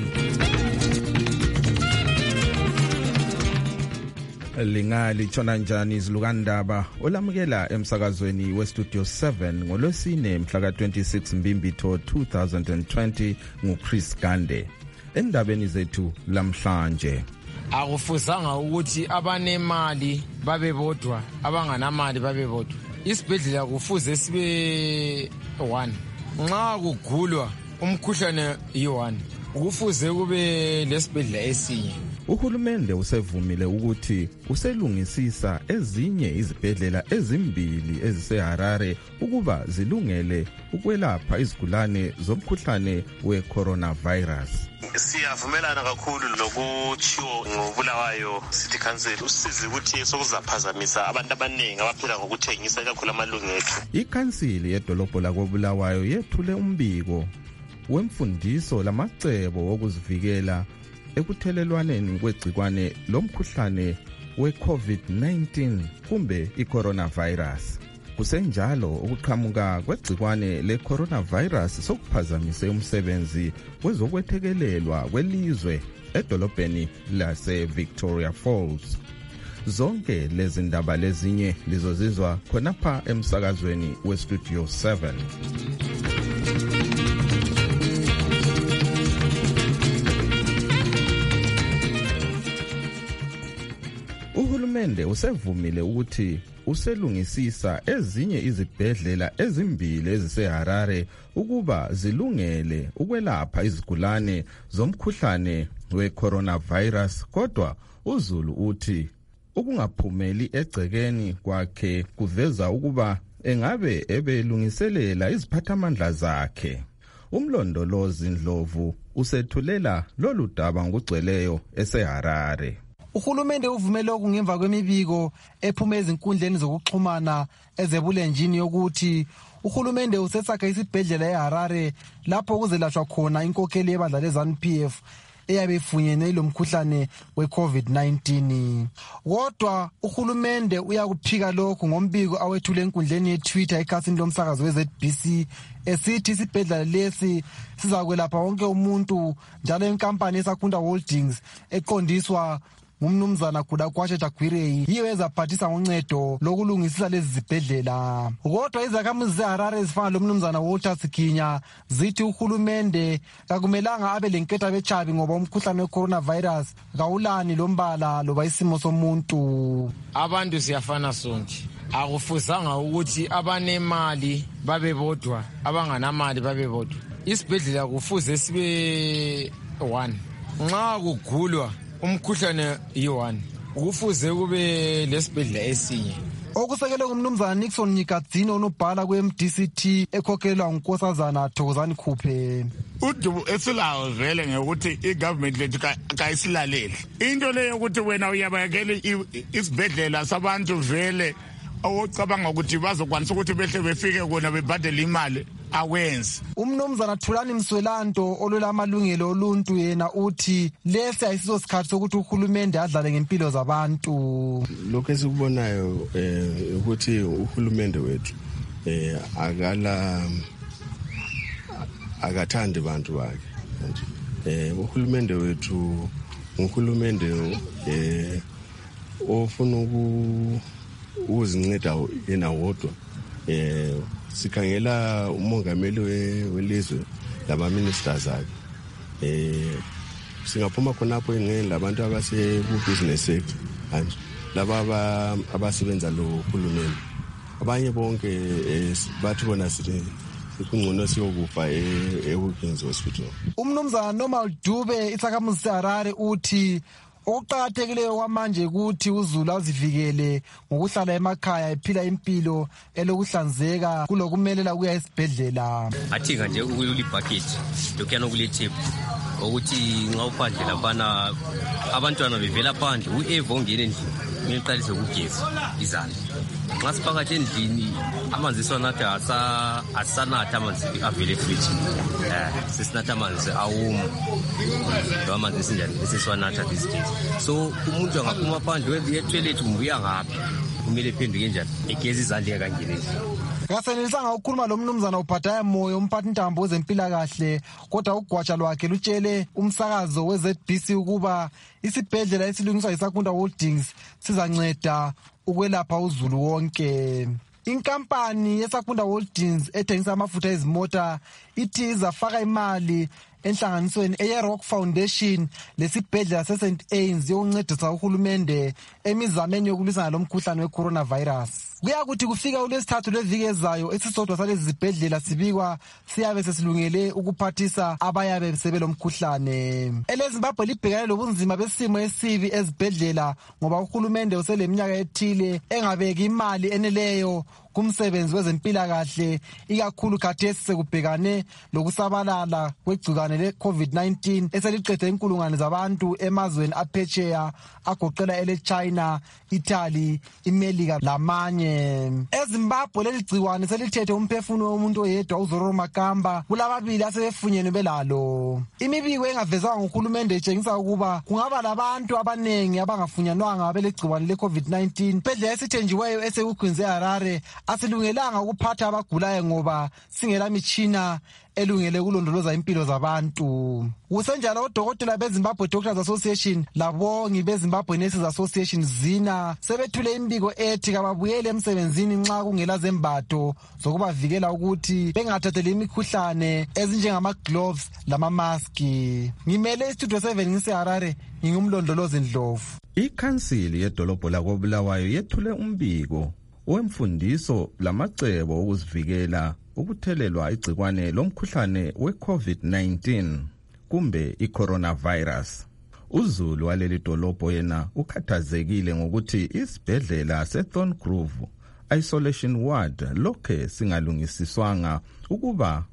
Lingali tshona njani izilukandaba olamukela emsakazweni we-Studio seven ngolwesine mhla ka-twenty-six Mbimbitho two thousand twenty nguChris Gande. Endabeni zethu lamhlanje. Akufuzanga ukuthi abanemali babe bodwa, abanganamali babe bodwa. Isibhedlela kufuze sibe one. Nxa kugulwa umkhuhlane yi-one, kufuze kube lesibhedlela esinye. Uhulumende usevumile ukuthi uselungisisa ezinye izibhedlela ezimbili eziseHarare ukuba zilungele ukwelapha izigulane zomkhuhlane we-coronavirus. Siyavumelana kakhulu lokutshiwo ngobulawayo City Council usizi ukuthi sokuzaphazamisa abantu abaningi abaphila ngokuthengisa ikakhulu amalungelo ethu. Ikhansili yedolobho lakobulawayo yethule umbiko wemfundiso lamacebo okuzivikela ekuthelelwaneni kwegcikwane lomkhuhlane we-COVID nineteen kumbe i-coronavirus. Kusenjalo ukuqhamuka kwegcikwane le-coronavirus sokuphazamise umsebenzi wezokwethekelelwa kwelizwe edolobheni lase-Victoria Falls. Zonke lezi ndaba lezinye lizozizwa khonapha emsakazweni we-Studio seven. Uhulumende usevumile ukuthi uselungisisa ezinye izibhedlela ezimbili eziseHarare ukuba zilungele ukwelapha izigulane zomkhuhlane we-coronavirus, kodwa uZulu uthi ukungaphumeli egcekeni kwakhe kuveza ukuba engabe ebelungiselela iziphathamandla zakhe. Umlondolozi Ndlovu usethulela lolu daba ngokugcweleyo eseHarare. Uhulumende uvumele okungemva kwemibiko ephuma ezinkundleni zokuxhumana ezebulenjini yokuthi uhulumende usesakha isibhedlela eHarare lapho kuzelashwa khona inkokheli yebandla leZANU P F eyabe ifunyene lomkhuhlane we-COVID nineteen. Kodwa uhulumende uyakuphika lokhu ngombiko awethule enkundleni yeTwitter ekhasini lomsakazo we-Z B C esithi isibhedlela lesi sizakwelapha wonke umuntu, njalo inkampani eSakunda Holdings eqondiswa umnumzana Gudakwashe Jagwirei yiyo ezaphathisa ngoncedo lokulungisisa lezi zibhedlela. Kodwa izakhamuzi zeHarare ezifana lomnumzana Walter Sikinya zithi uhulumende kakumelanga abe lenketha bechabi ngoba umkhuhlane we-coronavirus kawulani lombala loba isimo somuntu. Abantu siyafana sonke. Akufuzanga ukuthi abanemali babe bodwa, abanganamali babe bodwa. Isibhedlela kufuze sibe one. Nxa kugulwa umkhuhlane yi-one, kufuze kube lesibhedlela esinye. Okusekelwe ngumnumzana Nixon Nyikadzini onobhala kwe-M D C T ekhokhelwa ngunkosazana Thokozani Khuphe. Udubo esilawo vele ngekuthi i-government lethu kayisilaleli. Into leyo ukuthi wena uyabakele isibhedlela sabantu vele awucabanga ukuthi bazokwanisa ukuthi behle befike kona bebhadele imali awenzi. Umnumzana Thulani Mswelanto olwela amalungelo oluntu yena uthi lesi ayisiso sikhathi sokuthi uhulumende adlale ngempilo zabantu. Lokho esikubonayo eh ukuthi uhulumende wethu eh akala akathandi abantu bakhe. Eh uhulumende wethu uhulumende eh ofuna uku uzinceda yena wodwa. Eh sikhangela umongameli welizwe laba ministers akhe. Eh singaphuma khonapho ngene labantu abase ku business sector manje laba abasebenza lo hulumeni. Abanye bonke bathi bona sithi kungcono siyokufa eWilkins Hospital. Umnumzana Normal Dube isakhamuzi seHarare uthi okuqakathekileyo kwamanje ukuthi uZulu azivikele ngokuhlala emakhaya ephila impilo elokuhlanzeka kulokumelela kuya esibhedlela. Athika nje ukuli bucket lokuyana kule tip ukuthi nxa uphandle laphana abantwana bevela phandle uEvo ngene endlini kumele iqalise ukugeza izandla. Nxa siphakathi endlini amanzi esiwanatha asanatha amanzi avele efrijini. Um sesinatha amanzi awoma lo amanzi esinjani esesiwanatha these days. So umuntu angaphuma phandle etoilet umbuya ngaphi kumele ephenduke njani egeza izandla kangenezi. Kasenelisanga ukukhuluma lo mnumzana uPhataya Moyo umphathi ntambo wezempilakahle, kodwa ugwatsha lwakhe lutshele umsakazo we-Z B C ukuba isibhedlela esilungiswa yiSakunda Holdings sizanceda ukwelapha uzulu wonke. Inkampani yeSakunda Holdings ethengisa amafutha ezimota ithi izafaka imali enhlanganisweni eyeRock Foundation lesibhedlela seSaint Anne's yokuncedisa uhulumende emizameni yokulwisana lomkhuhlane we-coronavirus. Kuyakuthi kufika uLwesithathu lweviki ezayo esisodwa salezi zibhedlela sibikwa siyabe sesilungele ukuphathisa abayabe sebelomkhuhlane. EleZimbabwe libhekane lobunzima besimo esibi ezibhedlela ngoba uhulumende useleminyaka ethile engabeki imali eneleyo kumsebenzi wezempilakahle, ikakhulu khathesi sekubhekane lokusabalala kwegcikwane le-COVID nineteen eseliqede inkulungwane zabantu emazweni aphetsheya agoqela ele-China, Italy, iMelika lamanye. EZimbabwe leli gciwane selithethe umphefumulo womuntu oyedwa uZororo Makamba, kulababili asebefunyenwe belalo. Imibiko engavezwanga nguhulumende itshengisa ukuba kungaba labantu abanengi abangafunyanwanga belegciwane le-COVID nineteen. Isibhedlela esithenjiweyo esekukhwinze Harare asilungelanga ukuphatha abagulayo ngoba singela mitshina elungele kulondoloza impilo zabantu. Kusenjalo odokotela beZimbabwe Doctors Association labongi beZimbabwe Nurses Association zina sebethule imbiko ethi kababuyele emsebenzini nxa kungela zembatho zokubavikela ukuthi bengathatheli imikhuhlane ezinjengama gloves lama maski. Ngimele iStudio seven ngiseHarare, ngingumlondolozi Ndlovu. Ikhansili yedolobho lakoBulawayo yethule umbiko wemfundiso lamacebo okuzivikela ukuthelelwa igcikwane lomkhuhlane we-COVID nineteen kumbe i-coronavirus. Uzulu waleli dolobho yena ukhathazekile ngokuthi isibhedlela seThorn Grove Isolation Ward lokhe singalungisiswanga ukuba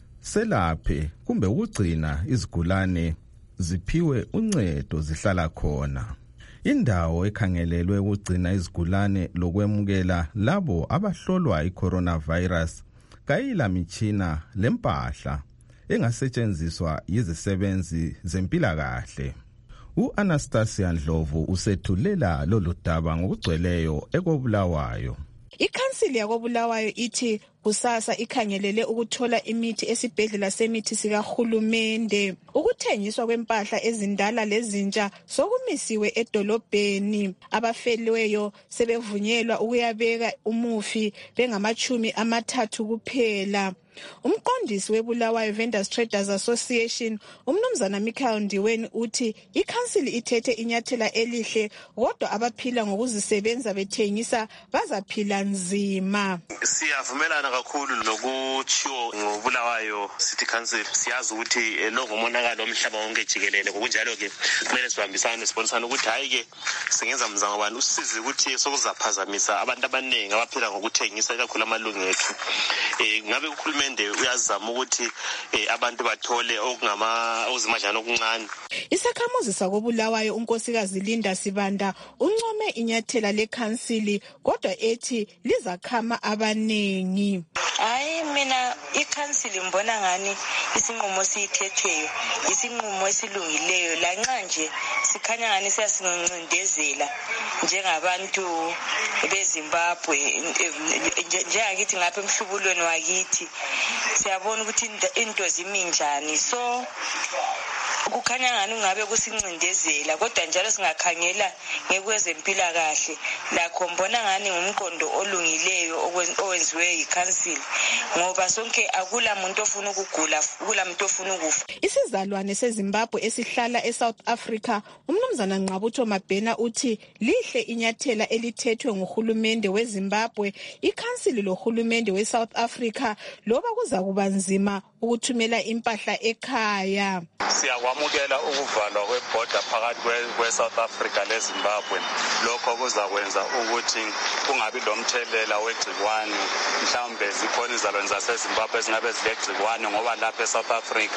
selaphe kumbe ukugcina izigulane ziphiwe uncedo zihlala khona. Indawo ekhangelelwe ukugcina izigulane lokwemukela labo abahlolwa i-coronavirus kayila mitshina lempahla engasetshenziswa yizisebenzi zempilakahle. U-Anastasia Ndlovu usethulela lolu daba ngokugcweleyo ekoBulawayo. Ikhansili yakoBulawayo ithi kusasa ikhangelele ukuthola imithi esibhedlela semithi sikahulumende. Ukuthengiswa kwempahla ezindala lezintsha sokumisiwe edolobheni. Abafeliweyo sebevunyelwa ukuyabeka umufi bengamachumi amathathu kuphela. Umqondisi weBulawayo Vendors Traders Association umnumzana Michael Ndiweni uthi ikhansili ithethe inyathela elihle, kodwa abaphila ngokuzisebenza bethengisa bazaphila nzima. Siyavumelana kakhulu lokutshiwo ngoBulawayo City Council. Siyazi ukuthi lo ngumonakalo omhlaba wonke jikelele, ngokunjalo ke kumele sibambisane sibonisane ukuthi hayi ke singenza mzamo bani usize ukuthi sokuzaphazamisa abantu abaningi abaphila ngokuthengisa ikakhulu amalungu ethu. Eh ngabe uhulumende uyazama ukuthi abantu bathole okungama ozimajana okuncane. Isakhamuzi sakoBulawayo unkosikazi Linda Sibanda uncome inyathela lekhansili, kodwa ethi lizakhama abanengi. Hayi mina ikhansili mbona ngani isinqumo siyithethweyo isinqumo esilungileyo, lanxa nje sikhanya ngani siyasincindezela njengabantu beZimbabwe, njengakithi ngapha emhlubulweni wakithi siyabona ukuthi into ziminjani. So kukhanya ngani ngabe kusincindezela, kodwa njalo singakhangela ngekwezempilakahle lakho mbona ngani ngumqondo olungileyo owenziwe yikhansili, ngoba sonke akula muntu ofuna ukugula, akula muntu ofuna ukufa. Isizalwane seZimbabwe esihlala eSouth Africa umnumzana Nqabutho Mabhena uthi lihle inyathela elithethwe nguhulumende weZimbabwe, ikhansili lohulumende weSouth Africa loba kuza kuba nzima ukuthumela impahla ekhaya. Siyakwamukela ukuvalwa kwebhoda phakathi kweSouth Africa leZimbabwe. Lokho kuzakwenza ukuthi kungabi lomthelela wegcikwane. Mhlawumbe zikhona izalwane zaseZimbabwe ezingabe zilegcikwane ngoba lapha eSouth Africa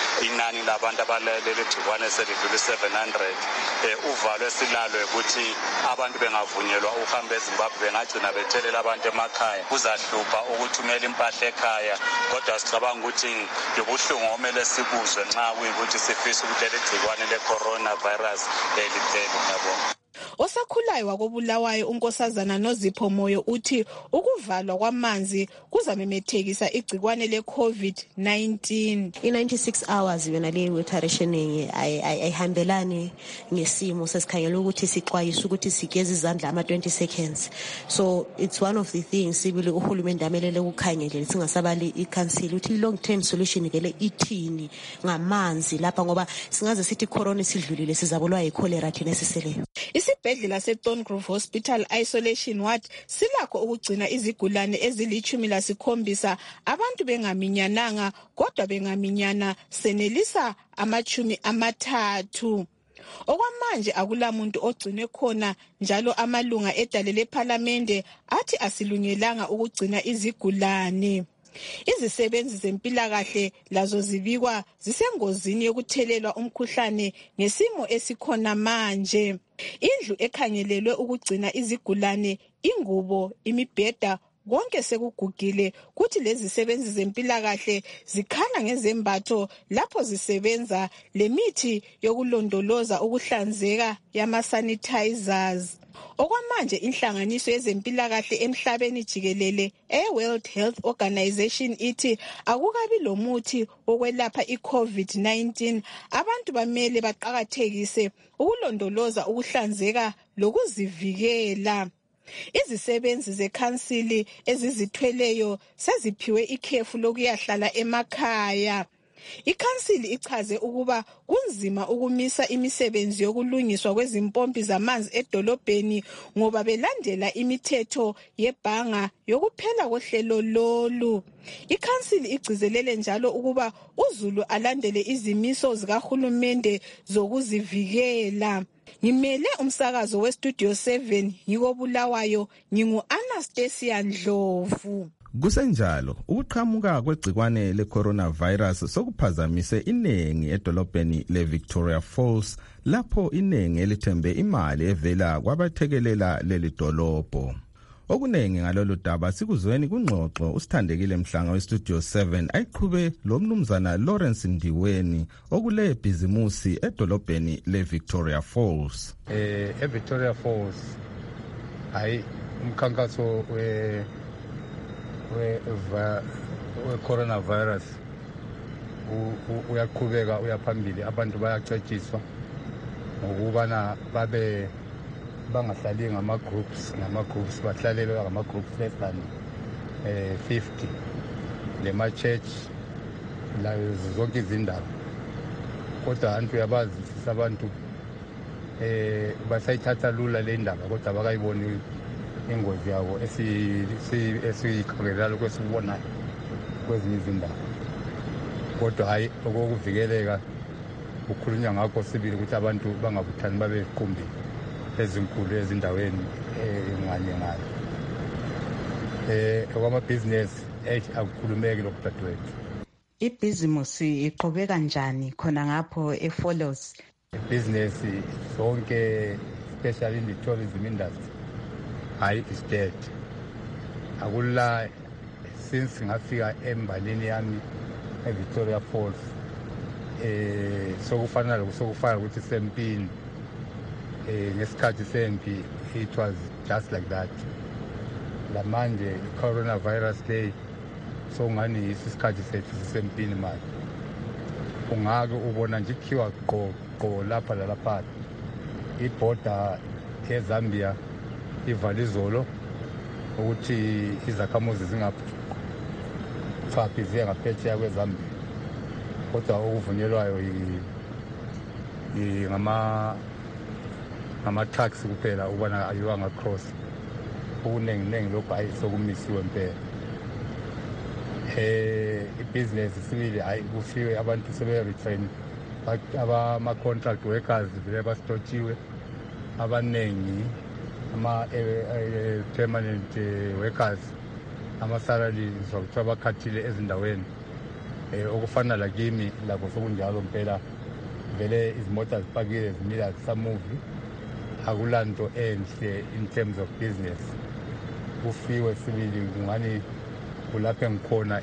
inani labantu abalele igciwane selidlule seven hundred. um uvalo esilalwe ukuthi abantu bengavunyelwa ukuhamba eZimbabwe bengagcina bethelela abantu emakhaya. Kuzahlupha ukuthumela impahla ekhaya, kodwa sicabanga ukuthi yobuhlungu omele sikuzwe nxa kuyikuthi sifisa ukuthi leli gciwane le-coronavirus liphele. Ngiyabonga. Osakhulayo wakobulawayo unkosazana Nozipho Moyo uthi ukuvalwa kwamanzi kuzamemethekisa igcikwane le-COVID nineteen. I-ninety-six hours yona le water rationing ayihambelani ngesimo sesikhangela ukuthi sixwayisa ukuthi sigeze izandla ama-twenty seconds. So it's one of the things sibili uhulumende amelele ukukhangele singasabali i-council ukuthi long term solution vele ithini ngamanzi lapha ngoba singaze sithi corona sidlulile sizabolwa yi-cholera thina siseleyo. Isibhedlela seThorngrove Hospital Isolation Ward silakho ukugcina izigulane ezilichumi lasikhombisa abantu bengaminyananga kodwa bengaminyana senelisa amachumi amathathu. Okwamanje akulamuntu ogcinwe khona njalo amalunga edale leParliament athi asilungelanga ukugcina izigulane. Izisebenzi zempilakahle lazo zibikwa zisengozini yokuthelelwa umkhuhlane ngesimo esikhona manje. Indlu ekhangelelwe ukugcina izigulane, ingubo, imibheda konke sekugugile kuthi lezi zisebenzi zempilakahle zikhala ngezembatho lapho zisebenza lemithi yokulondoloza ukuhlanzeka yama-sanitizers. Okwamanje inhlanganiso yezempilakahle emhlabeni jikelele e-World Health Organization ithi akukabi lomuthi wokwelapha i-COVID nineteen. Abantu bamele baqakathekise ukulondoloza ukuhlanzeka lokuzivikela. Izisebenzi zekhansili ezizithweleyo seziphiwe ikhefu lokuyahlala emakhaya. Ikhansili ichaze ukuba kunzima ukumisa imisebenzi yokulungiswa kwezimpompi zamanzi edolobheni ngoba belandela imithetho yebhanga yokuphela kohlelo lolu. Ikhansili igcizelele njalo ukuba uZulu alandele izimiso zikahulumende zokuzivikela. Ngimele umsakazo weStudio seven ngikobulawayo ngingu-Anastasia Ndlovu. Kusenjalo ukuqhamuka kwegcikwane le-coronavirus sokuphazamise inengi edolobheni le-Victoria Falls lapho inengi elithembe imali evela kwabathekelela leli dolobho. Okunengi ngalolu daba sikuzweni kungxoxo usithandekile Mhlanga weStudio seven ayiqhube lo mnumzana Lawrence Ndiweni okule bhizimusi edolobheni le-Victoria Falls. Eh eVictoria Falls hayi umkhankaso we we coronavirus uyaqhubeka uyaphambili, abantu bayacetshiswa ngokubana babe bangahlali ngama-groups ngama-groups bahlalelwe ngama-groups less than um fifty lema-church layo zonke izindawo. Kodwa abantu uyabazisisa abantu um basayithatha lula le ndaba kodwa bakayiboni ingozi yabo esiyikhangelela lokhu esikubonayo kwezinye izindawo. Kodwa hayi okokuvikeleka kukhulunywa ngakho sibili ukuthi abantu bangabuthani babe qumbi ezinkulu ezindaweni nganye nganye. Eh okwamabhizinesi akukhulumeki lokhu dadewethu. Ibhizimusi iqhubeka kanjani khona ngapho eFollows? Ibhizinesi zonke especially in the tourism industry hayi is dead. Akula since ngafika embalini yami eVictoria Falls eh sokufana lokusokufana ukuthi sempini eh ngesikhathi sempi it was just like that. La manje coronavirus day so ngani isikhathi sethu sisempini manje. Ungake ubona nje ikhiwa qo qo lapha lapha iborder eZambia ivale izolo ukuthi izakhamuzi zingaphapi ziya ngaphetsheya kweZambia. Kodwa okuvunyelwayo ngama ngama-trucks kuphela ubona ayiwanga cross. Okuningi ningi lokho ayisokumisiwe impela. Eh ibhizinesi sibili hayi kufiwe abantu sebe-retrain abama-contract workers vele basitotshiwe abaningi ama-permanent workers ama-salaries wakuthiwa bakhathile ezindaweni um okufana lakimi lakho sokunjalo mpela vele izimota zipakile zimila zisamuvi akulanto enhle in terms of business. Kufiwe sibili ngani kulapho engikhona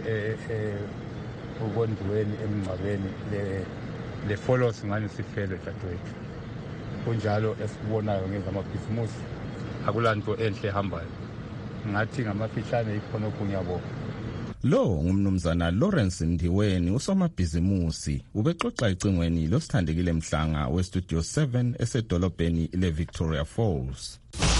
ukondweni emngcwabeni le follows ngani sifele dadwethu. Kunjalo esikubonayo ngezamabhizimusi akulanto enhle ehambayo. Ngathi ngamafishane ikhona okunyabo. Lo ngumnumzana Lawrence Ndiweni usomabhizimusi ubexoxa icingweni losithandekile mhlanga westudio seven esedolobheni leVictoria Falls.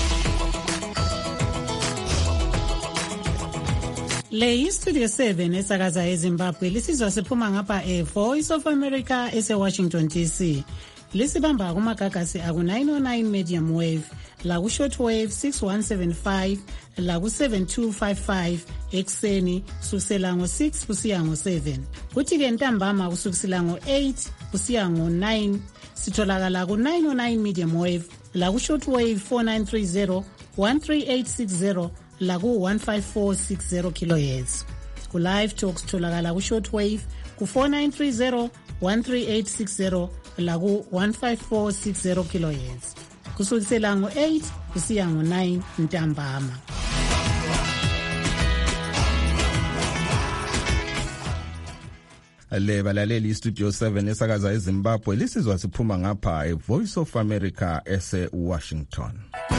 Le istudio seven esakaza eZimbabwe lisizwa siphuma ngapha eVoice of America eseWashington D C. Lisibamba kumagagasi aku nine oh nine medium wave, la ku short wave six one seven five, la ku seven two five five ekseni kusukela ngo six kusiya ngo seven. Kuthi ke ntambama kusukela ngo eight kusiya ngo nine sitholakala ku nine oh nine medium wave, la ku short wave four nine three zero, one three eight six zero, la ku one five four six zero kilohertz. Ku live talks tholakala ku short wave ku four nine three zero, one three eight six zero, la ku one five four six zero kilohertz. Kusukela ngo eight kusiya ngo nine ntambama. Le balaleli studio seven esakaza eZimbabwe lisizwa siphuma ngapha eVoice of America ese Washington.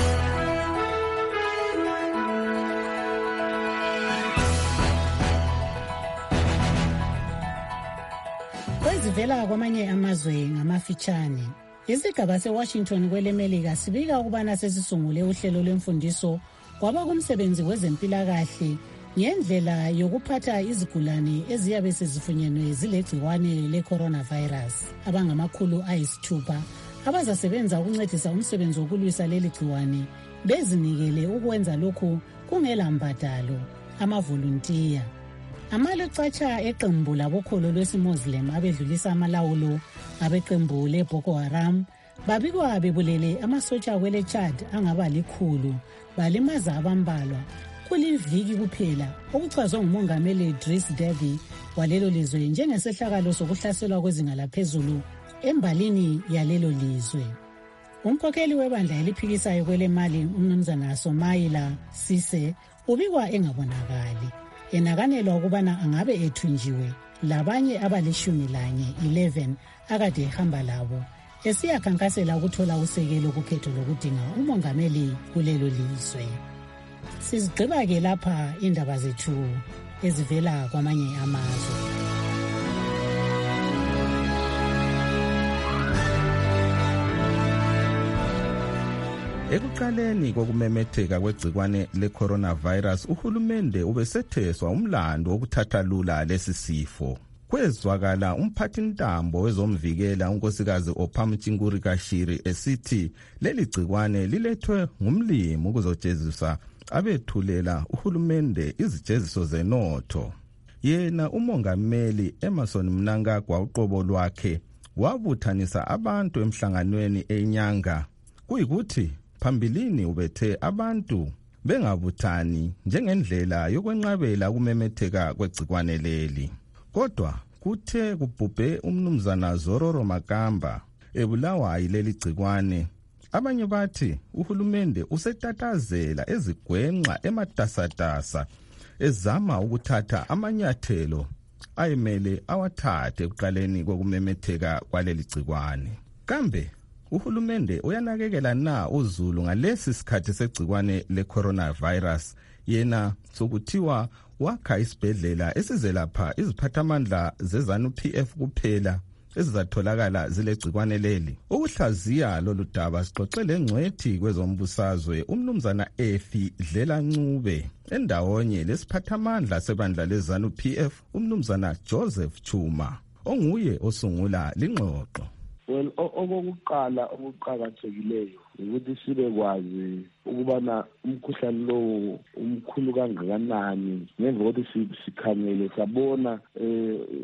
Kwezivela kwamanye amazwe ngamafitshane. Isigaba seWashington kwelemelika sibika ukubana sesisungule uhlelo lwemfundiso kwaba kumsebenzi wezempilakahle ngendlela yokuphatha izigulane eziyabe sezifunyenwe zilegciwane le-coronavirus abangamakhulu ayisithupha abazasebenza ukuncedisa umsebenzi wokulwisa leli gciwane bezinikele ukwenza lokhu kungela mbadalo amavolunteer. Amalecatsha eqembu labokholo lwesimuslim abedlulisa amalawulo abeqembu leBoko Haram babikwa bebulele amasotsha kwele Chad angaba likhulu balimaza abambalwa kuliviki kuphela okuchazwe ngumongameli Idris Deby walelo lizwe njengesehlakalo sokuhlaselwa kwezinga laphezulu embalini yalelo lizwe. Umkhokheli webandla eliphikisayo kwele mali umnumzana Somaila Sise ubikwa engabonakali. Enakanelwa ukubana angabe ethunjiwe labanye abalishumi lanye eleven akade ehamba labo esiyakhankasela ukuthola usekelo kukhetho lokudinga umongameli kulelo lizwe. Sizigqiba ke lapha indaba zethu ezivela kwamanye amazwe. Ekuqaleni kokumemetheka kwegcikwane le-coronavirus uhulumende ubesetheswa umlando wokuthatha lula lesi sifo. Kwezwakala umphathintambo wezomvikela unkosikazi Ophamtshinguri Kashiri esithi leli gcikwane lilethwe ngumlimi ukuzojezisa abethulela uhulumende izijeziso zenotho. Yena umongameli Emmerson Mnangagwa uqobo lwakhe wabuthanisa abantu emhlanganweni enyanga kuyikuthi phambilini ubethe abantu bengabuthani njengendlela yokwenqabela kumemetheka kwegcikwane leli. Kodwa kuthe kubhubhe umnumzana Zororo Makamba ebulawa yileli gcikwane, abanye bathi uhulumende usetatazela ezigwenqa ematasatasa ezama ukuthatha amanyathelo ayemele awathathe ekuqaleni kokumemetheka kwaleli gcikwane. Kambe uhulumende uyanakekela na uzulu ngalesi sikhathi segcikwane le-coronavirus? Yena sokuthiwa wakha isibhedlela esizelapha iziphathamandla zezanu P F kuphela ezizatholakala zilegcikwane leli. Ukuhlaziya lolu daba sixoxele ngcwethi kwezombusazwe umnumzana Efi Dlela Ncube endawonye lesiphathamandla sebandla lezanu P F umnumzana Joseph Chuma onguye osungula lingxoxo. Well, okokuqala okuqhakathekileyo ukuthi sibe kwazi ukubana umkhuhlane lo umkhulu kangakanani ngemva kokuthi sikhangele sabona izenzo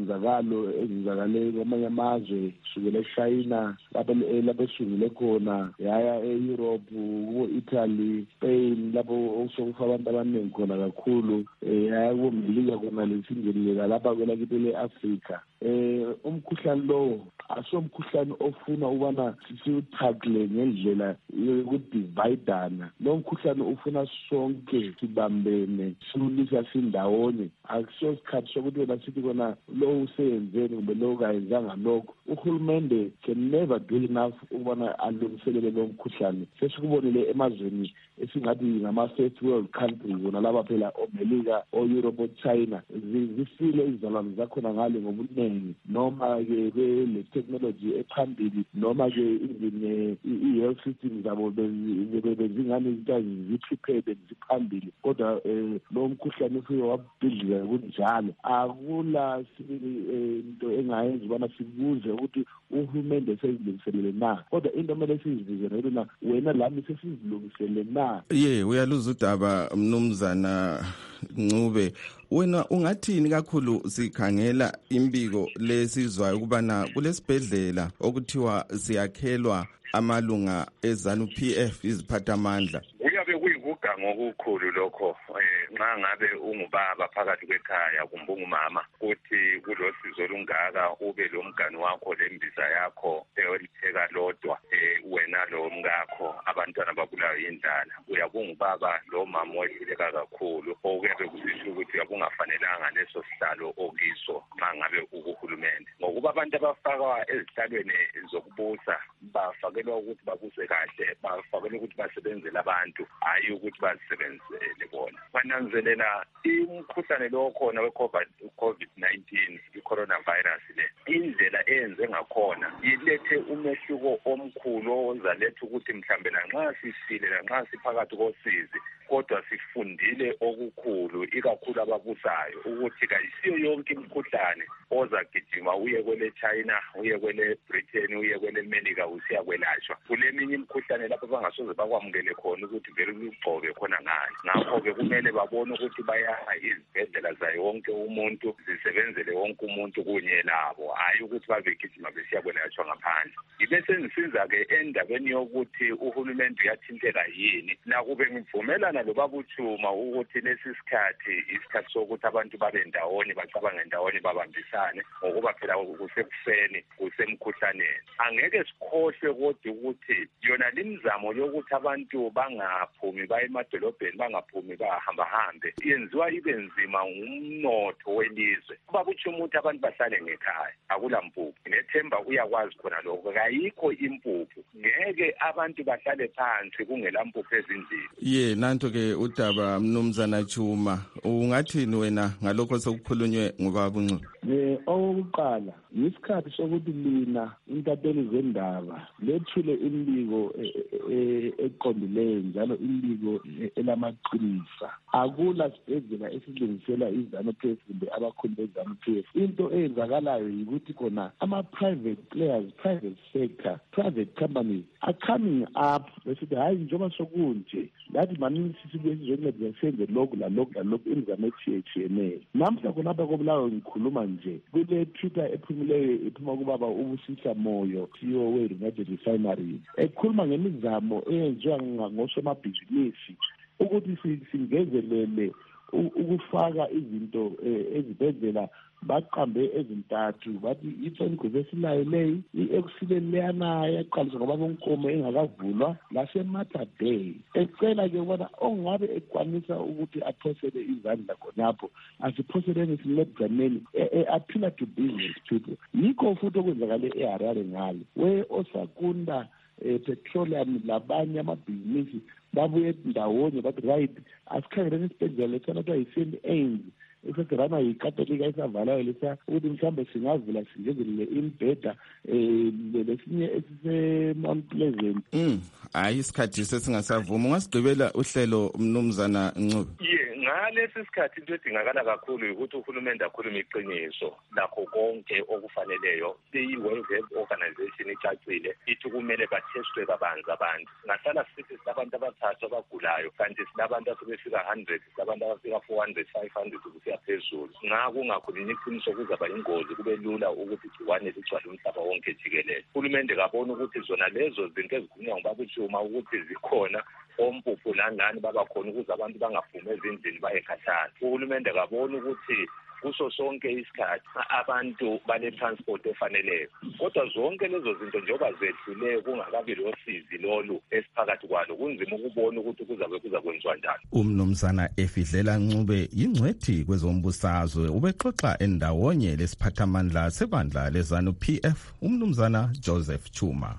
izenzakalo ezenzakale kwamanye amazwe kusukela eChina lapho esungule khona yaya e-Europe, ku-Italy, Spain, lapho osokufa abantu abaningi khona kakhulu, yaya kuMelika khona lesingenile lapha kwelakithi le-Afrika. Eh umkhuhlane lo asomkhuhlane ofuna ubana siwuthackle ngendlela yokudividana. Lo mkhuhlane ufuna sonke sibambene siwulisa sindawonye. Akusiyo isikhathi sokuthi wena sithi kona lo usenzeni kumbe lo kayenzanga lokho. Uhulumende can never do enough ubana alungiselele lo mkhuhlane. Sesikubonile emazweni esingathi ngama first world countries wona laba phela oMelika, o-Europe, o-China zifile izalwane zakhona ngale ngobunengi, noma ke le technology ephambili, noma ke even i-health system zabo bezingane izinto zi-prepared ziphambili. Kodwa lo mkhuhlane ufike wabhidlika kunjalo. Akula sibili into engayenza ubana sibuze ukuthi uhulumende sezilungiselele na. Kodwa into kumele sizibuze noma wena lami sesizilungisele na. Ye uyaluza udaba mnumzana Ncube, wena ungathini kakhulu sikhangela imbiko lesizwayo ukubana kulesibhedlela okuthiwa siyakhelwa amalunga eZANU P F iziphathamandla? Kuyabe kuyikugango okukhulu lokho nxa ngabe ungubaba phakathi kwekhaya kumbe ungumama kuthi kulosizo olungaka ube lo mngane wakho lembiza yakho eyolitheka lodwa wena lo mngakho abantwana babulawa yindlala. Uyabungubaba lo mama wehluleka kakhulu, okuyabe kusisho ukuthi abungafanelanga leso sihlalo okiso nxa ngabe ukuhulumende, ngokuba abantu abafakwa ezihlalweni zokubusa bafakelwa ukuthi babuse kahle, bafakelwa ukuthi basebenzele abantu, hayi ukuthi bazisebenzele bona. Kwananzelela imkhuhlane lo khona we-COVID nineteen, i-coronavirus le, indlela eyenze ngakhona ilethe umehluko omkhulu ozaletha ukuthi mhlambe lanxa sisile lanxa siphakathi kosizi kodwa sifundile okukhulu ikakhulu ababusayo ukuthi kayisiyo yonke imikhuhlane ozagijima uye kwele China, uye kwele Britain, uye kwele America usiya kwelashwa. Kuleminye imikhuhlane lapho bangasoze bakwamukele khona ukuthi vele ugcobe khona ngani. Ngakho-ke kumele babone ukuthi baya izibhedlela zayo wonke umuntu zisebenzele wonke umuntu kunye labo, hayi ukuthi babegijima besiya kwelashwa ngaphandle. Ibe sengisiza-ke endabeni yokuthi uhulumende uyathinteka yini. Nakube ngivumelana lo baba uChuma ukuthi lesi sikhathi isikhathi sokuthi abantu babe ndawonye bacabange ndawonye babambisane, ngokuba phela kusekuseni kusemkhuhlaneni. Angeke sikhohle kodwa ukuthi yona limizamo yokuthi abantu bangaphumi baye emadolobheni, bangaphumi bahamba hambe, yenziwa ibe nzima ngumnotho welizwe. Baba uChuma ukuthi abantu bahlale ngekhaya, akula mpuphu. Nethemba uyakwazi khona lokho, kayikho impuphu. Ngeke abantu bahlale phansi kungela mpuphu ezindlini. Ye nanto ke udaba mnumzana Chuma, ungathini wena ngalokho sokukhulunywe ngobaba uNcube? Eh owokuqala isikhathi sokuthi lina intatheli zendaba lethule imbiko eqondileyo njalo imbiko elamaqiniso. Akula sibhedlela esilungisela iZANU P F kumbe abakhulu beZANU P F. Into eyenzakalayo yikuthi khona ama-private players, private sector, private companies are coming up besithi hayi njengoba sokunje lathi maningi sisibuye sizoncedisa senze lokhu lalokhu lalokhu imizamo etshiyetshiyeneyo. Namhla khonapha kobulawo ngikhuluma nje kule Twitter ephumileyo iphuma kubaba uBusisa Moyo, C E O we-United Refineries, ekhuluma ngemizamo eyenziwa ngosomabhizinisi ukuthi singezelele ukufaka izinto ezibhedlela. Baqambe ezintathu bathi itsongo esilayo leyi ekusileni leyana yaqalisa ngoba bonkomo engakavulwa laseMatha Bay, ecela ke ubona ongabe ekwanisa ukuthi aphosele izandla khonapho asiphoseleni sincedizaneni aphila to business people. Yikho futhi okwenzakale eHarare ngalo we osakunda petroleum labanye amabhizinisi babuye ndawonye bathi right asikhangeleni isibhedlela lesana yi-Saint Anne's esegrana yikatolika esavalayo lesa ukuthi mhlambe singavula singezelele imbheda lesinye esise-Mount Pleasant. Mm, hayi isikhathi sesingasavuma. Ungasigqibela uhlelo mnumzana Ncube? Ye ngalesi sikhathi into edingakala kakhulu ukuthi uhulumende akhulume iqiniso lakho konke okufaneleyo. I-World Health Organization icacile ithi kumele bathestwe kabanzi abantu. Ngahlala sithi silabantu abathathu abagulayo kanti silabantu asebefika one hundred, silabantu abafika four hundred, five hundred ukuya phezulu. Nga kungakhulunywa iqiniso kuzaba ingozi kube lula ukuthi igciwane ligcwale umhlaba wonke jikelele. Uhulumende kabona ukuthi zona lezo zinto ezikhulunywa ngubaba uJuma ukuthi zikhona ompuphu langani babakhona ukuze abantu bangafumi ezindlini bayekhathala. Uhulumende kabona ukuthi kuso sonke isikhathi abantu bane transport efaneleyo. Kodwa zonke lezo zinto njengoba zedlule kungakabi losizi lolu esiphakathi kwalo kunzima ukubona ukuthi kuzabe kuzakwenziwa njani. Umnumzana Efidlela Ncube yingcwethi kwezombusazwe ubexoxa endawonye lesiphathamandla sebandla lezanu P F umnumzana Joseph Chuma.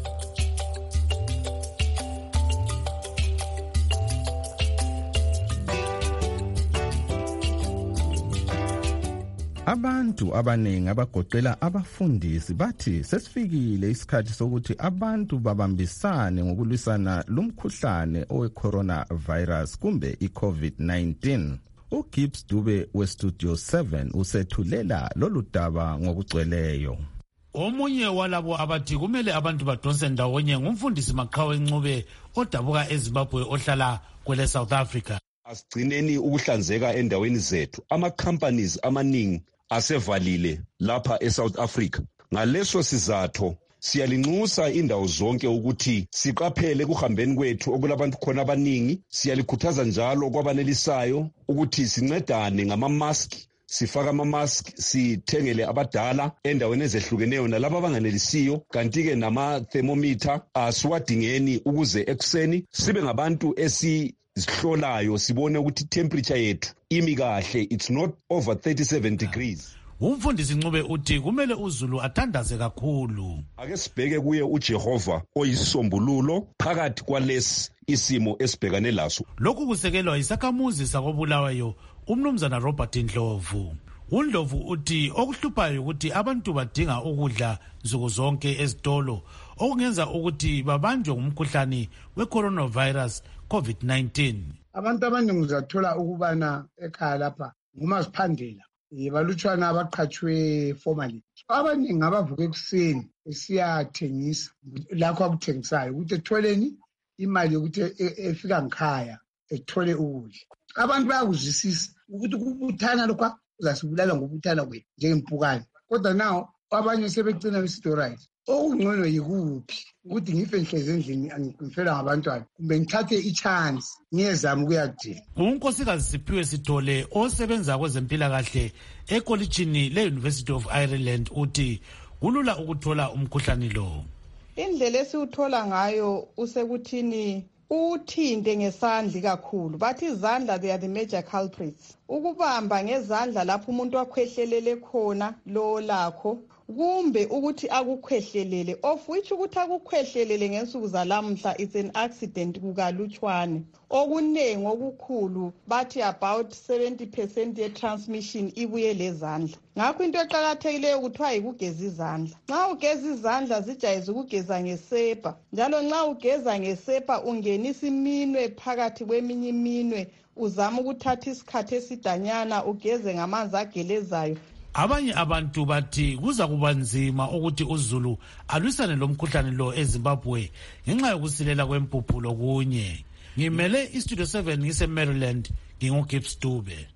Abantu abanengi abagoqela abafundisi bathi sesifikile isikhathi sokuthi abantu babambisane ngokulwisana lumkhuhlane owe coronavirus kumbe i-COVID nineteen. uGibbs Dube weStudio seven usethulela lolu daba ngokugcweleyo. Omunye walabo abathi kumele abantu badonse ndawonye ngumfundisi Maqhawe Ncube odabuka eZimbabwe ohlala kwele South Africa. Asigcineni ukuhlanzeka endaweni zethu. Ama companies amaningi asevalile lapha eSouth Africa. Ngaleso sizatho siyalinxusa indawo zonke ukuthi siqaphele kuhambeni kwethu okulabantu khona abaningi. Siyalikhuthaza njalo kwabanelisayo ukuthi sincedane ngama-mask, sifaka ama-mask, sithengele abadala endaweni ezehlukeneyo nalabo abanganelisiyo, kanti-ke nama-thermometer asiwadingeni ukuze ekuseni sibe ngabantu esi sihlolayo sibone ukuthi temperature yethu imi kahle, it's not over thirty-seven degrees. Umfundisi Ncube uthi kumele uZulu athandaze kakhulu. Ake sibheke kuye uJehova oyisisombululo phakathi kwalesi isimo esibhekane laso. Lokhu kusekelwa isakhamuzi sakobulawayo umnumzana Robert Ndlovu. uNdlovu uthi okuhluphayo ukuthi abantu badinga ukudla nsuku zonke ezitolo okungenza ukuthi babanjwe ngumkhuhlane we-coronavirus COVID nineteen. Abantu abaningi uzathola ukubana ekhaya lapha ngumaziphandela balutshwana abaqhatshwe formally. Abaningi abavuka ekuseni esiyathengisa lakho akuthengisayo ukuthi etholeni imali yokuthi efika ngikhaya ethole ukudla. Abantu bayakuzwisisa ukuthi kubuthana lokho uzasibulala ngokubuthana kwethu njengempukane. Kodwa nawo abanye sebegcina besithi right, okungcono yikuphi ukuthi ngife ngihlezi endlini angifela ngabantwana kumbe ngithathe ichance ngiyezama ukuyadinga. uNkosikazi Siphiwe Sithole osebenza kwezempilakahle ekolitshini le-University of Ireland uthi kulula ukuthola umkhuhlane lo. Indlela esiwuthola ngayo usekuthini uthinte ngesandla kakhulu. Bathi izandla they are the major culprits. Ukubamba ngezandla lapho umuntu akhwehlelele khona lo lakho kumbe ukuthi akukhwehlelele, of which ukuthi akukhwehlelele ngensuku zalamhla it's an accident kukalutshwane. Okunengi okukhulu bathi about seventy percent ye transmission ibuye lezandla. Ngakho into eqhakathekileyo kuthiwa yikugeza izandla. Nxa ugeza izandla zijayeze ukugeza ngesepa, njalo nxa ugeza ngesepa ungenisa iminwe phakathi kweminye iminwe uzama ukuthatha isikhathi esidanyana ugeze ngamanzi agelezayo. Abanye abantu bathi kuza kuba nzima ukuthi uZulu alwisane lomkhuhlane lo eZimbabwe ngenxa yokusilela kwempuphu lokunye. Ngimele iStudio seven ngise Maryland nginguGibbs Dube.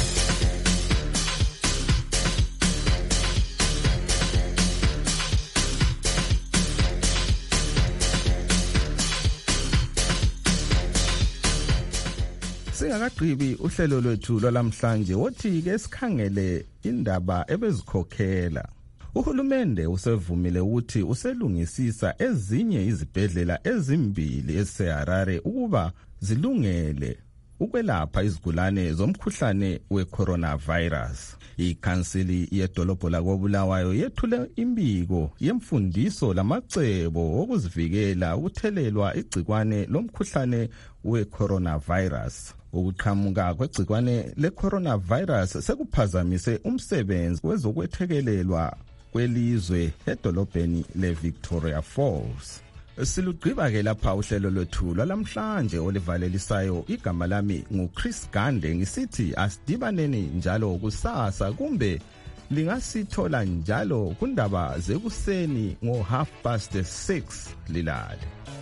Singakagqibi uhlelo lwethu lwalamhlanje wothi ke sikhangele indaba ebezikhokhela. Uhulumende usevumile ukuthi uselungisisa ezinye izibhedlela ezimbili eseHarare ukuba zilungele ukwelapha izigulane zomkhuhlane we-coronavirus. Ikhansili yedolobho lakobulawayo yethule imbiko yemfundiso lamacebo okuzivikela ukuthelelwa igcikwane lomkhuhlane we-coronavirus. Ukuqhamuka kwegcikwane le-coronavirus sekuphazamise umsebenzi wezokwethekelelwa kwelizwe edolobheni le-Victoria Falls. Silugqiba-ke lapha uhlelo lwethu lwalamhlanje olivalelisayo. Igama lami nguChris Gande, ngisithi asidibaneni njalo kusasa, kumbe lingasithola njalo kundaba zekuseni ngo half past six lilale.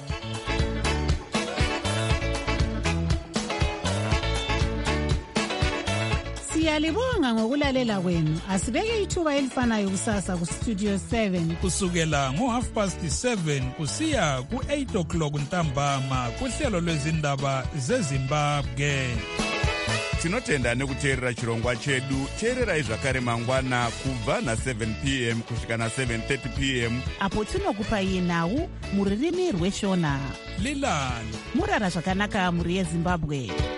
Siyalibonga ngokulalela kwenu. Asibeke ithuba elifanayo kusasa ku Studio seven kusukela ngo half past seven kusiya ku eight o'clock ntambama kuhlelo lwezindaba zeZimbabwe. Tinotenda nekuteerera chirongwa chedu. Teererai zvakare mangwana kubva na seven p m kusvika na seven thirty p m apo tinokupai nhau muririmi rweshona. Lilani murara zvakanaka muri yeZimbabwe.